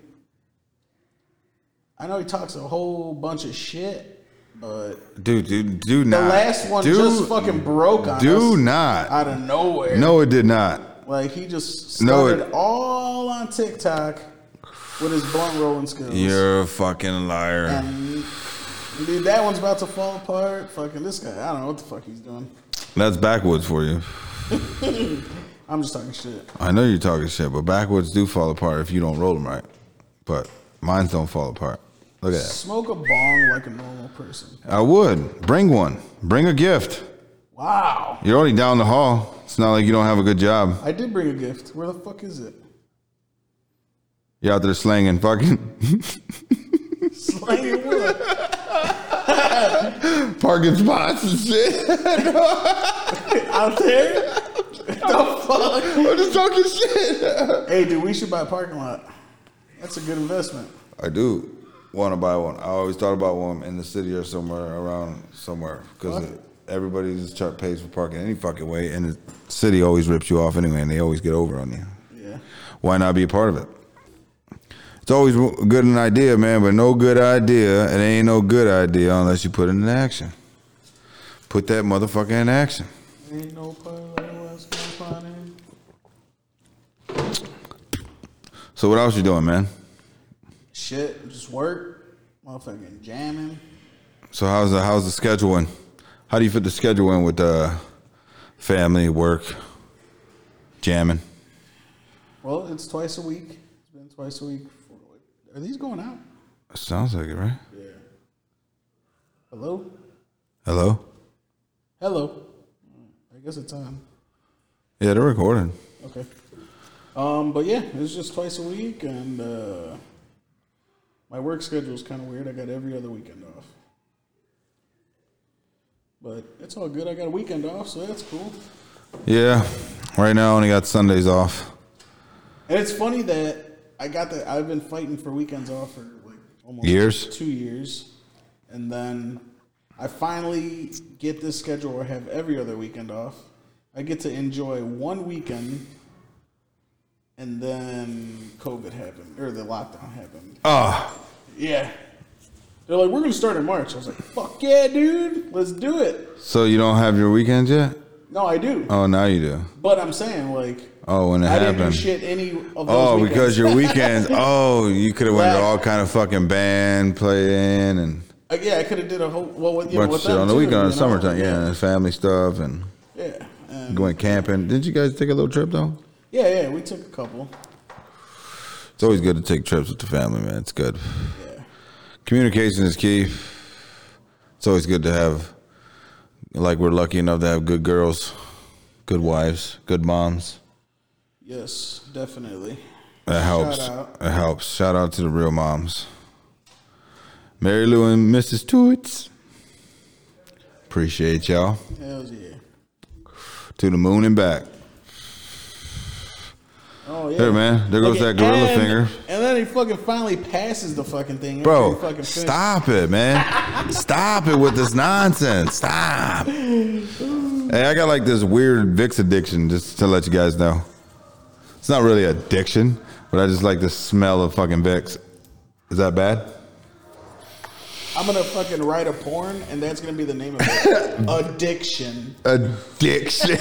I know he talks a whole bunch of shit, but... Dude, dude, do not. The last one do, just fucking broke on do us. Do not. Out of nowhere. No, it did not. Like, he just started no, it, all on TikTok with his blunt rolling skills. You're a fucking liar. And, dude, that one's about to fall apart. Fucking this guy, I don't know what the fuck he's doing. That's backwoods for you. I'm just talking shit. I know you're talking shit, but backwoods do fall apart if you don't roll them right. But mine don't fall apart. Look at that. Smoke a bong like a normal person. I would. Bring one. Bring a gift. Wow. You're only down the hall. It's not like you don't have a good job. I did bring a gift. Where the fuck is it? You out there slanging fucking... Slanging what? Parking spots and shit. Out there? The fuck? I'm just talking shit. Hey, dude, we should buy a parking lot. That's a good investment. I do want to buy one. I always thought about one in the city or somewhere around somewhere because everybody just chart pays for parking any fucking way, and the city always rips you off anyway, and they always get over on you. Yeah. Why not be a part of it? It's always good an idea, man, but no good idea. It ain't no good idea unless you put it in action. Put that motherfucker in action. Ain't no So what else you doing, man? Shit, just work, motherfucking jamming. So how's the how's the scheduling? How do you fit the schedule in with uh, family, work, jamming? Well, it's twice a week. It's been twice a week. Are these going out? Sounds like it, right? Yeah. Hello? Hello? Hello. I guess it's on. Yeah, they're recording. Okay. Um, but yeah, it's just twice a week, and uh, my work schedule is kind of weird. I got every other weekend off. But it's all good. I got a weekend off, so that's cool. Yeah. Right now, I only got Sundays off. And it's funny that I got that. I've been fighting for weekends off for like almost years, two years, and then I finally get this schedule where I have every other weekend off. I get to enjoy one weekend, and then COVID happened, or the lockdown happened. Ah. Oh. Yeah. They're like, we're going to start in March. I was like, fuck yeah, dude. Let's do it. So you don't have your weekends yet? No, I do. Oh, now you do. But I'm saying, like, oh, when it I happened. didn't do shit any of those Oh, weekends. because your weekends. Oh, you could have went to Right. all kind of fucking band playing and Uh, yeah, I could have did a whole, well, with, you bunch know, of with shit them on the too, weekend, on you the know? summertime. Yeah, and family stuff and Yeah. And going camping. Didn't you guys take a little trip though? yeah, yeah, we took a couple. It's always good to take trips with the family, man. It's good. Yeah. Communication is key. It's always good to have, like we're lucky enough to have good girls, good wives, good moms. Yes, definitely. That helps. Shout out. It helps. Shout out to the real moms. Mary Lou and Missus Toots. Appreciate y'all. Hells yeah. To the moon and back. Oh, yeah. There, man. There goes Okay, that gorilla and, finger. And then he fucking finally passes the fucking thing. after Bro, he fucking finished. stop it, man. Stop it with this nonsense. Stop. Hey, I got like this weird Vicks addiction, just to let you guys know. It's not really addiction, but I just like the smell of fucking Vicks. Is that bad? I'm going to fucking write a porn, and that's going to be the name of it. Addiction. Addiction.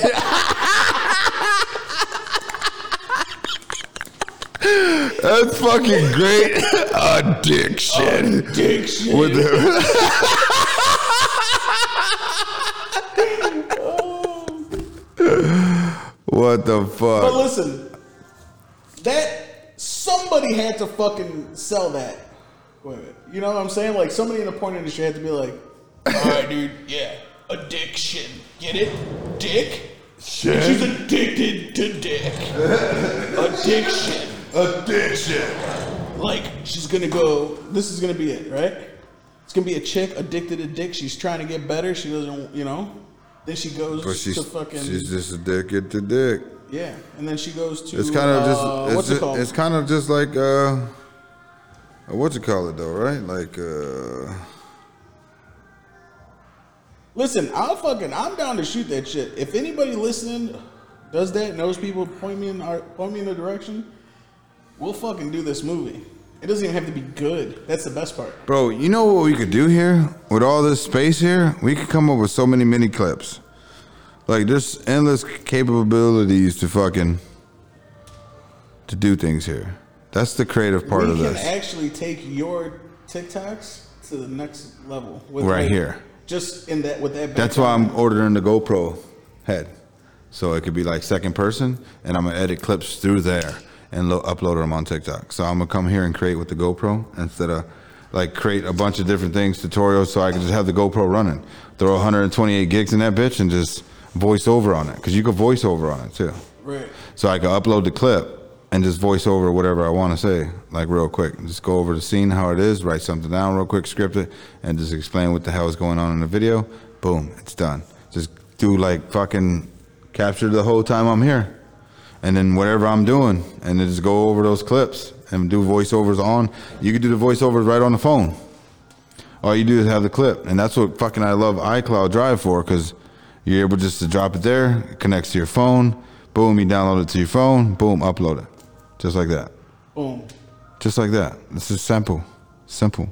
That's fucking great. Addiction. Addiction. With the what the But fuck? listen, that, somebody had to fucking sell that. Wait, wait. You know what I'm saying? Like, somebody in the porn industry had to be like, all right, dude, yeah, addiction. Get it? Dick? Shit. She's addicted to dick. Addiction. Addiction. Like, she's gonna go, this is gonna be it, right? It's gonna be a chick addicted to dick. She's trying to get better. She doesn't, you know? Then she goes But she's to fucking, she's just addicted to dick. yeah. And then she goes to, It's kind of just uh, it's, what's just, it called? it's kind of just like uh, what you call it though, right? Like uh, Listen, I'll fucking, I'm down to shoot that shit. If anybody listening does that, knows people, point me in, our, point me in the direction, we'll fucking do this movie. It doesn't even have to be good. That's the best part. bro, you know what we could do here with all this space here? We could come up with so many mini clips. Like there's endless capabilities to fucking to do things here. That's the creative part we of can this. actually take your TikToks to the next level. With Right like, here. Just in that, with that. That's why I'm background. ordering the GoPro head. So it could be like second person, and I'm gonna edit clips through there and lo- upload them on TikTok. So I'm gonna come here and create with the GoPro instead of like create a bunch of different things, tutorials, so I can just have the GoPro running. Throw one hundred twenty-eight gigs in that bitch and just voice over on it, because you could voice over on it too. Right. So I can upload the clip and just voice over whatever I want to say, like real quick. Just go over the scene, how it is, write something down real quick, script it, and just explain what the hell is going on in the video. Boom, it's done. Just do like fucking capture the whole time I'm here. And then whatever I'm doing, and then just go over those clips and do voiceovers on. You can do the voiceovers right on the phone. All you do is have the clip. And that's what fucking I love iCloud Drive for, because you're able just to drop it there, it connects to your phone, boom, you download it to your phone, boom, upload it. Just like that. Boom. Just like that. This is simple. Simple.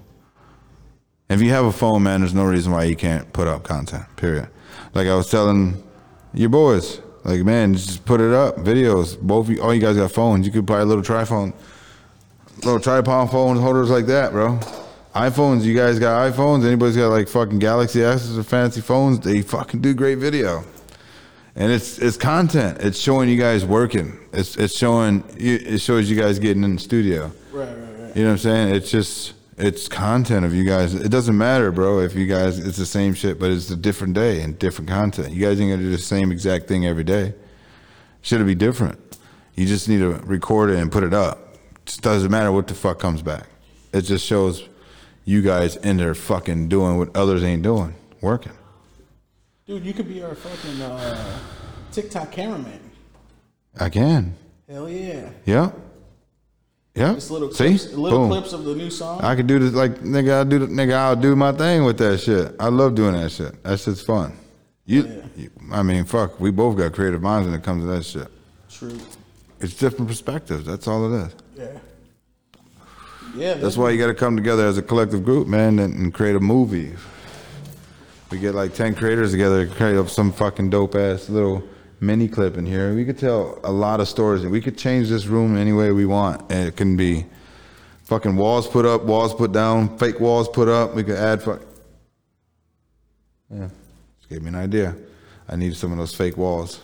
If you have a phone, man, there's no reason why you can't put up content, period. Like I was telling your boys, like, man, just put it up, videos. Both you, all you guys got phones. You could buy a little triphone, little tripod phone holders like that, bro. iPhones, you guys got iPhones? Anybody's got like fucking Galaxy S's or fancy phones? They fucking do great video. And it's it's content. It's showing you guys working. It's it's showing it shows you guys getting in the studio. Right, right, right. You know what I'm saying? It's just it's content of you guys. It doesn't matter, bro, if you guys it's the same shit, but it's a different day and different content. You guys ain't gonna do the same exact thing every day. Should it be different? You just need to record it and put it up. It just doesn't matter what the fuck comes back. It just shows you guys in there fucking doing what others ain't doing, working. Dude, you could be our fucking uh, TikTok cameraman. I can. Hell yeah. Yeah. Yeah. Just little See? clips, little Boom. clips of the new song. I could do this like nigga. I do the, nigga. I'll do my thing with that shit. I love doing that shit. That shit's fun. You, Yeah. you I mean, fuck. We both got creative minds when it comes to that shit. True. It's different perspectives. That's all it is. Yeah. Yeah. That's why you got to come together as a collective group, man, and, and create a movie. We get like ten creators together, create up some fucking dope ass little mini clip in here. We could tell a lot of stories. We could change this room any way we want, and it can be fucking walls put up, walls put down, fake walls put up. We could add fuck. Yeah, just gave me an idea. I need some of those fake walls.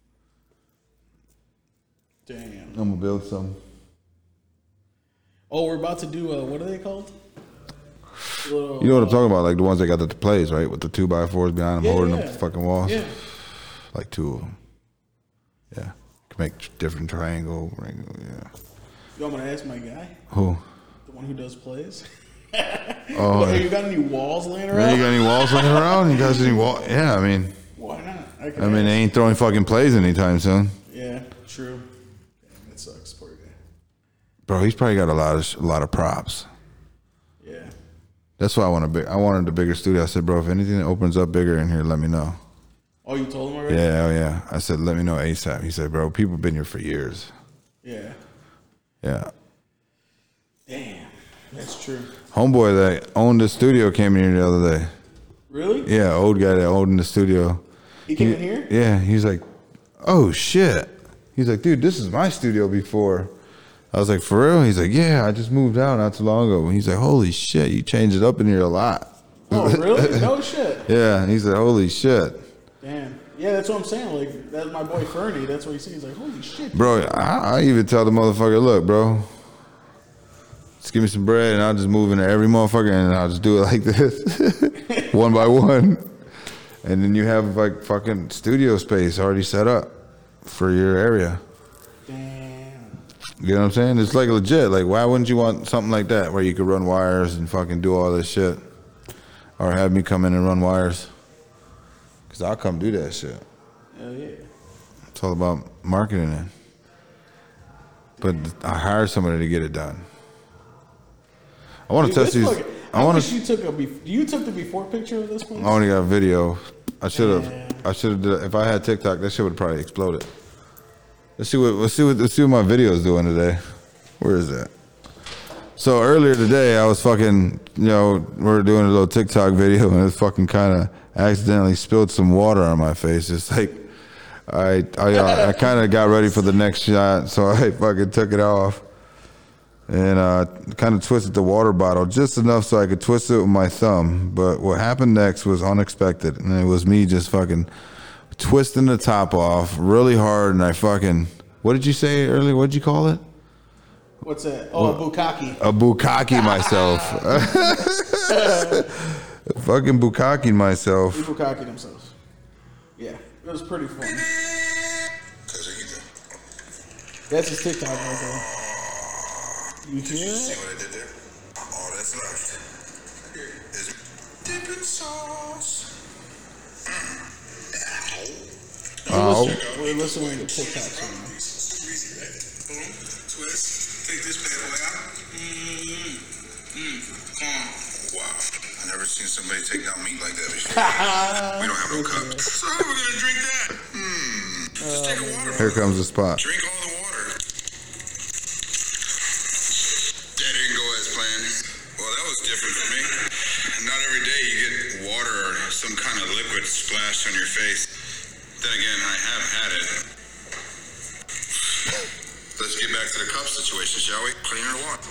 Damn. I'm gonna build some. Oh, we're about to do uh, what are they called? Little, You know what I'm talking about? Like the ones that got the plays, right? With the two by fours behind them, Yeah, holding yeah. up the fucking walls. Yeah. Like two of them. Yeah. Can make different triangle, triangle, yeah. You want me to ask my guy? Who? The one who does plays? Oh, What, you got any walls laying around? man, you got any walls laying around? You guys any wall? Yeah, I mean, Why not? I, can I mean, they ain't throwing fucking plays anytime soon, Yeah, true. Damn, that sucks. Poor guy. bro. He's probably got a lot of sh- a lot of props. Yeah. That's why I want a big. I wanted a bigger studio. I said, bro, if anything that opens up bigger in here, let me know. Oh, you told him already? Yeah, oh yeah. I said, let me know ASAP. He said, bro, people been here for years. Yeah. Yeah. Damn, that's true. Homeboy that owned the studio came in here the other day. Really? Yeah, old guy that owned the studio. He came in here? Yeah, he's like, oh shit. He's like, dude, this is my studio before. I was like, for real? He's like, yeah, I just moved out not too long ago. He's like, holy shit, you changed it up in here a lot. Oh, really? No shit. Yeah, he said, holy shit. Damn. Yeah, that's what I'm saying. Like, that's my boy Fernie. That's what he says. He's like, holy shit. Bro, I, I even tell the motherfucker, look, bro, just give me some bread and I'll just move into every motherfucker and I'll just do it like this, one by one. And then you have like fucking studio space already set up for your area. Damn. You know what I'm saying? It's like legit. Like, why wouldn't you want something like that where you could run wires and fucking do all this shit? Or have me come in and run wires? Because I'll come do that shit. Hell yeah. It's all about marketing it. But I hired somebody to get it done. I want to Dude, test this these. fucking- I I want wish to. you took a bef- you took the before picture of this place? I only got video. I should Yeah. have. I should have. did If I had TikTok, that shit would probably exploded. Let's see what. Let's see what. Let's see what my video is doing today. Where is that? So earlier today, I was fucking. You know, we were doing a little TikTok video, and it fucking kind of accidentally spilled some water on my face. It's like. I I, uh, I kind of got ready for the next shot, so I fucking took it off and uh, kind of twisted the water bottle just enough so I could twist it with my thumb. But what happened next was unexpected, and it was me just fucking twisting the top off really hard, and I fucking, what did you say earlier? What did you call it? What's that? Oh, a bukkake. A bukkake myself. Fucking bukkake myself. He bukkake himself. Yeah, it was pretty funny. That's his TikTok right there. You hear See it? what I did there? All that's left is dipping sauce. Oh. We're listening to TikToks right now. Easy, right? Boom, twist, take this bad boy out. Mmm, mmm, calm. Wow, I never seen somebody take out meat like that before. We don't have no cups. So how are we gonna drink that? Mmm, just take a water Here bottle. comes the spot. Drink all the water. That didn't go as planned. Well, that was different for me. Not every day you get water or some kind of liquid splashed on your face. Then again, I have had it. Let's get back to the cup situation, shall we? Cleaner water.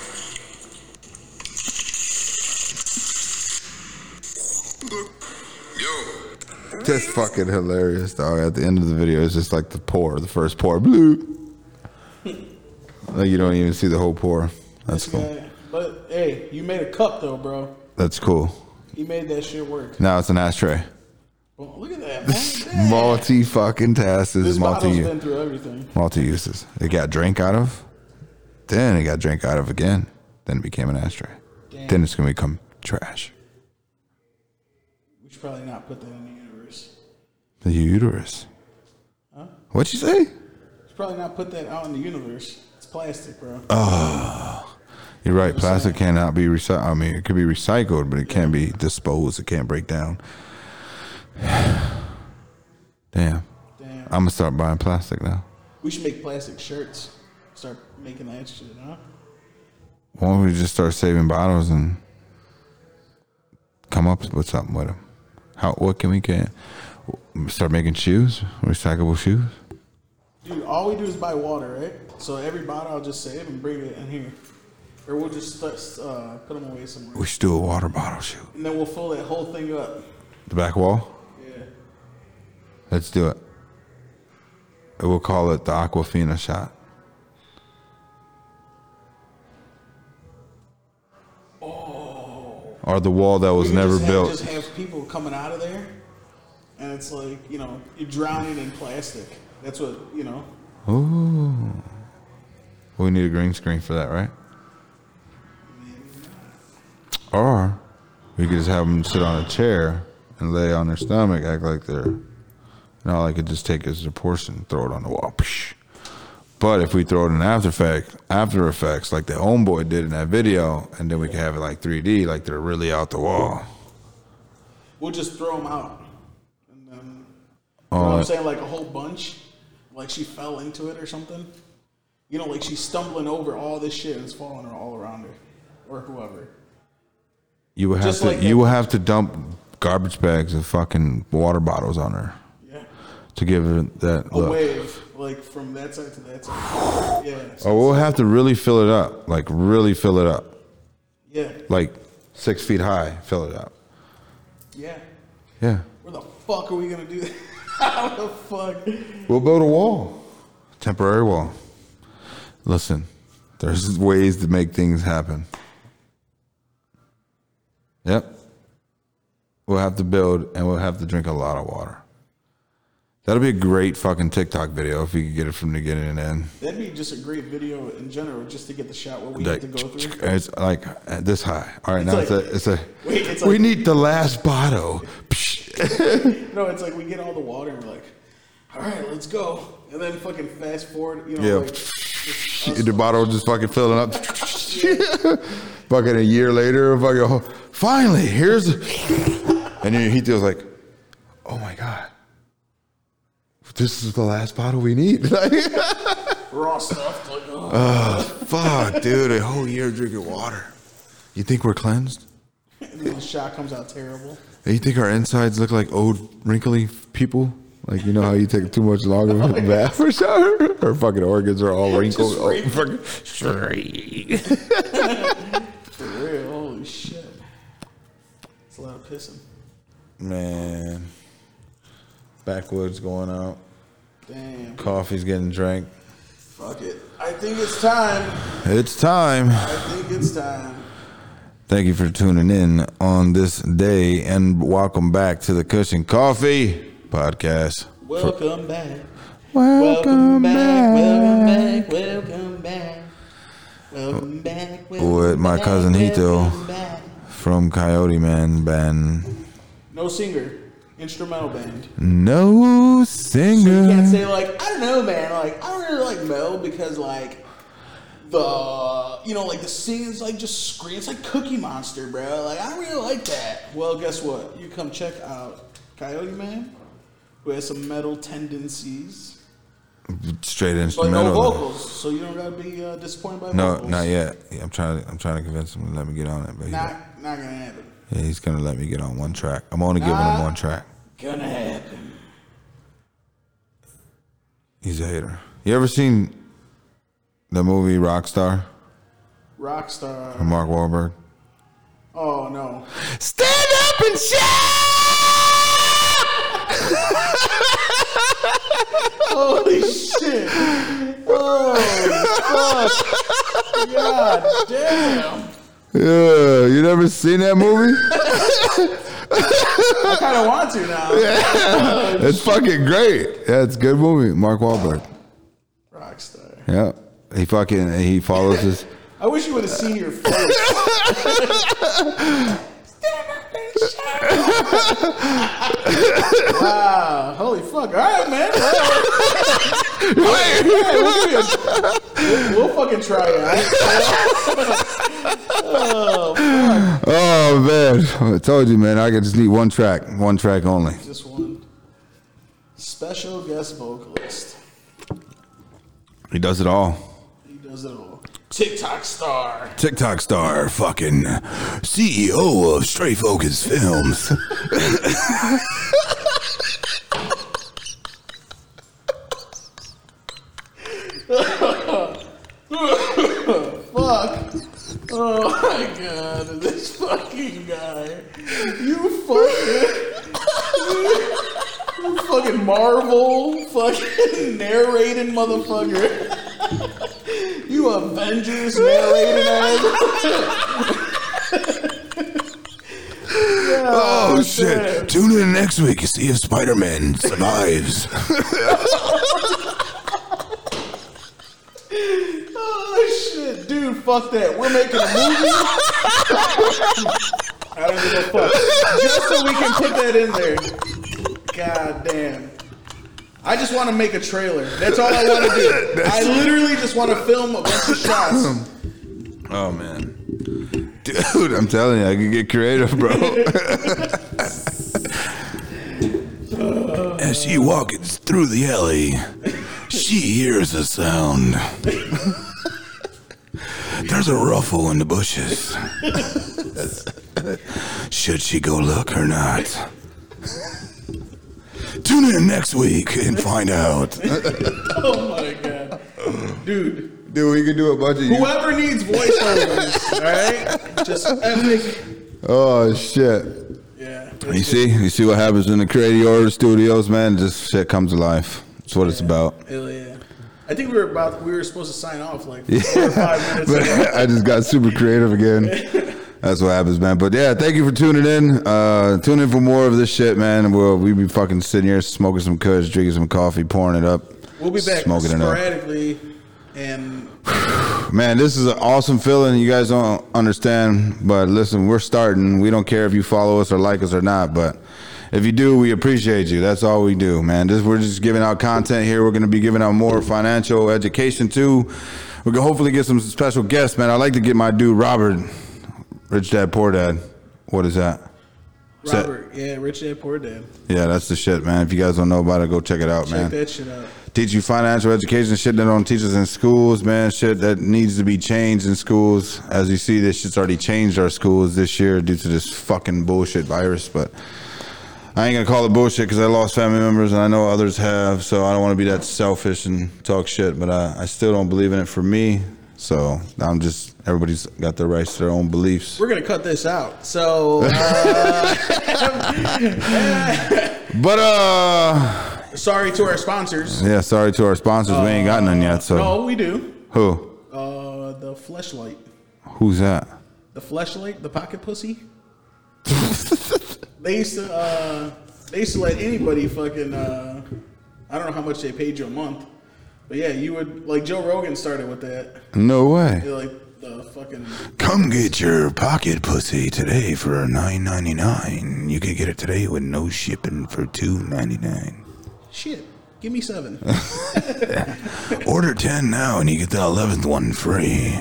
Yo. Just fucking hilarious, dog. At the end of the video, it's just like the pour, the first pour. Blue. Like you don't even see the whole pour. That's cool. Yeah, but hey, you made a cup though, bro. That's cool. He made that shit work. Now it's an ashtray. Well, look at that multi fucking tasks, This bottle's multi been through everything. multi uses. It got drank out of, then it got drank out of again, then it became an ashtray. Damn. Then it's gonna become trash. We should probably not put that in the universe. The uterus. Huh? What'd you say? We should probably not put that out in the universe. It's plastic, bro. Oh, you're right. Plastic cannot be recycled. I mean, it could be recycled, but it can't be disposed. It can't break down. Damn. Damn. I'm gonna start buying plastic now. We should make plastic shirts. Start making that shit, huh? Why don't we just start saving bottles and come up with something with them? How? What can we get? Start making shoes, recyclable shoes. Dude, all we do is buy water, right? So every bottle I'll just save and bring it in here. Or we'll just start, uh, put them away somewhere. We should do a water bottle shoot. And then we'll fill that whole thing up. The back wall. Yeah. Let's do it. We'll call it the Aquafina shot. Oh. Or the wall that was We could never just have, built. just have people coming out of there, and it's like, you know, you're drowning in plastic. That's what, you know. Ooh. We need a green screen for that, right? Or we could just have them sit on a chair and lay on their stomach, act like they're, you know, all I could just take as a portion, throw it on the wall. But if we throw it in After Effects, After Effects, like the homeboy did in that video, and then we can have it like three D, like they're really out the wall. We'll just throw them out. And then, you Oh, know what I'm saying? Like a whole bunch. Like she fell into it or something. You know, like she's stumbling over all this shit and it's falling all around her. Or whoever. You would have Just to, like you that- would have to dump garbage bags of fucking water bottles on her Yeah. to give her that A look. wave. Like from that side to that side. Yeah. Oh, we'll have to really fill it up, like really fill it up, Yeah. like six feet high. Fill it up. Yeah. Yeah, Where the fuck are we gonna do that? How the fuck? we'll build a wall, temporary wall. Listen, there's ways to make things happen. Yep. We'll have to build, and we'll have to drink a lot of water. That'll be a great fucking TikTok video if you could get it from the beginning and end. That'd be just a great video in general, just to get the shot what we Like, have to go through. it's like uh, this high. All right, It's now like- it's a, it's a. Wait, it's we like- need the last bottle. No, it's like we get all the water and we're like, all right, let's go. And then fucking fast forward, you know, Yeah. like, just us The bottle just fucking filling up. Fucking a year later, fucking, oh, finally, here's. And then he feels like, oh my God, this is the last bottle we need. Like, raw stuff. Like, oh. fuck, dude, a whole year drinking water. You think we're cleansed? And then the shot comes out terrible. You think our insides look like old, wrinkly people? Like, you know how you take too much longer for a bath or something? Our fucking organs are all wrinkled. Just Oh, wrinkled. fucking- For real, holy shit. It's a lot of pissing. Man. Backwoods going out. Damn. Coffee's getting drank. Fuck it. I think it's time. It's time. I think it's time. Thank you for tuning in on this day, and welcome back to the Cushion Coffee Podcast. Welcome back. Welcome back. Welcome back. Welcome back. Welcome back. Welcome With my back, cousin Hito. welcome back. From Coyote Man Band. No singer. Instrumental band. No So you can't singer. say like, I don't know, man. Like, I don't really like Mel because like the you know like the singing's like just scream. It's like Cookie Monster, bro. Like I don't really like that. Well, guess what? You come check out Coyote Man, who has some metal tendencies, Straight but no instrumental. vocals. So you don't gotta be uh, disappointed by No, vocals. not yet. Yeah, I'm trying. To, I'm trying to convince him to let me get on it, but he, Not not gonna happen. yeah, he's gonna let me get on one track. I'm only giving him Not- one track. Gonna happen. He's a hater. You ever seen the movie Rockstar Rockstar. from Mark Wahlberg? Oh no. Stand up and Holy shit. Oh fuck. God damn. Yeah, you never seen that movie? I kind of want to now. Yeah. It's fucking great. Yeah, it's a good movie. Mark Wahlberg. Rockstar. Yeah. He fucking, he follows his. I wish you would have seen your face. Wow. Holy fuck. All right, man. Wait. Right, we'll, we'll, we'll fucking try it. Oh, fuck. Oh, man. I told you, man. I could just need one track. One track only. Just one. Special guest vocalist. He does it all. He does it all. TikTok star. TikTok star. Fucking C E O of Stray Focus Films. Fuck. Oh my god, this fucking guy. You fucking. You fucking Marvel fucking narrating motherfucker. You Avengers narrating ass. Oh, oh shit. Tune in next week to see if Spider-Man survives. Oh shit, dude, fuck that. We're making a movie. I don't give a fuck. Just so we can put that in there. God damn. I just want to make a trailer. That's all I want to do. I literally just want to film a bunch of shots. Oh man. Dude, I'm telling you, I can get creative, bro. As she walks through the alley, she hears a sound. There's a ruffle in the bushes. Should she go look or not? Tune in next week and find out. Oh my god. Dude. Dude, we can do a bunch of whoever you. needs voiceovers, alright? Just epic. Oh shit. Yeah. You see? You see what happens in the Creator Studios, man? Just shit comes to life. That's what yeah. it's about. Hell yeah. I think we were about we were supposed to sign off like four yeah. or five minutes ago. I just got super creative again. That's what happens, man. But yeah, thank you for tuning in. Uh, tune in for more of this shit, man. We'll we be fucking sitting here smoking some kush, drinking some coffee, pouring it up. We'll be back smoking sporadically. It up. And man, this is an awesome feeling. You guys don't understand, but listen, we're starting. We don't care if you follow us or like us or not, but if you do, we appreciate you. That's all we do, man. This, we're just giving out content here. We're going to be giving out more financial education too. We're going to hopefully get some special guests, man. I'd like to get my dude Robert, Rich Dad Poor Dad. What is that? Robert, that? yeah, Rich Dad Poor Dad. Yeah, that's the shit, man. If you guys don't know about it, go check it out, check man. Check that shit out. Teach you financial education, shit that don't teach us in schools, man. Shit that needs to be changed in schools. As you see, this shit's already changed our schools this year due to this fucking bullshit virus. But I ain't gonna call it bullshit because I lost family members and I know others have. So I don't want to be that selfish and talk shit. But I, I still don't believe in it for me. So I'm just, everybody's got their rights to their own beliefs. We're gonna cut this out. So, uh, but uh. sorry to our sponsors. Yeah, sorry to our sponsors. Uh, we ain't got none yet. So no, we do. Who? Uh, the Fleshlight. Who's that? The Fleshlight, the pocket pussy. They used to. Uh, they used to let anybody fucking. Uh, I don't know how much they paid you a month, but yeah, you would like Joe Rogan started with that. No way. They're like the fucking. Come get your pocket pussy today for nine ninety nine. You can get it today with no shipping for two ninety nine. Shit, give me seven. Order ten now and you get the eleventh one free.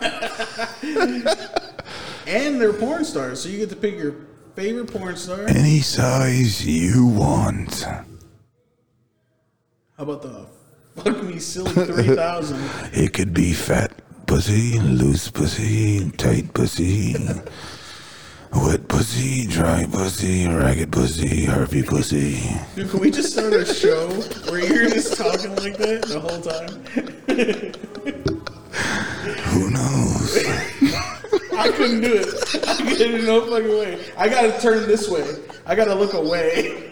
And they're porn stars, so you get to pick your favorite porn star. Any size you want. How about the fuck me silly three thousand? It could be fat pussy, loose pussy, tight pussy. Wet pussy, dry pussy, ragged pussy, herpy pussy. Dude, can we just start a show where you're just talking like that the whole time? Who knows? I couldn't do it. I couldn't in no fucking way. I gotta turn this way. I gotta look away.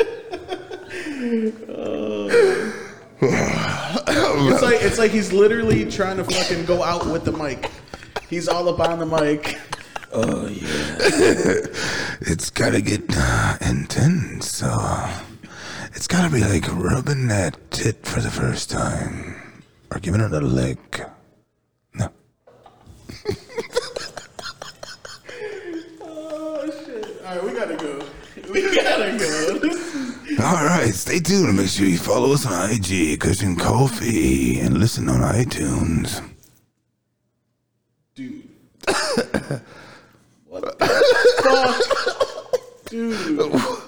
uh, it's like it's like he's literally trying to fucking go out with the mic. He's all up on the mic. Oh yeah. it's gotta get uh, intense. So uh, it's gotta be like rubbing that tit for the first time, or giving it a lick. No. Oh shit! All right, we gotta go. We gotta go. All right, stay tuned and make sure you follow us on I G, Cushion Coffee, and listen on iTunes. Dude. What the fuck? Dude.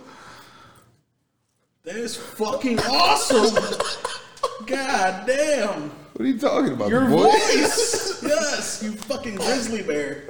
That is fucking awesome. God damn. What are you talking about? Your voice. Yes, you fucking grizzly bear.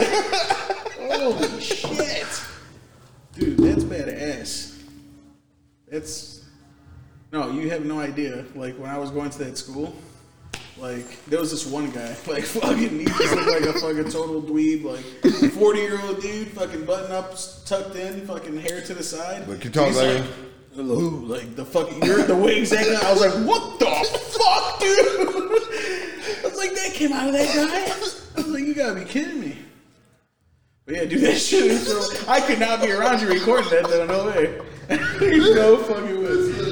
Holy shit. Dude, that's badass. That's... No, you have no idea. Like, when I was going to that school... Like, there was this one guy, like, fucking, he just looked like a fucking total dweeb, like, forty-year-old dude, fucking button up, tucked in, fucking hair to the side. But you talk He's like, like, hello, like, the fucking, you're the way exactly, I was like, what the fuck, dude? I was like, that came out of that guy? I was like, you gotta be kidding me. But yeah, dude, that shit is so, I could not be around you recording that, though, no way. There's no fucking way.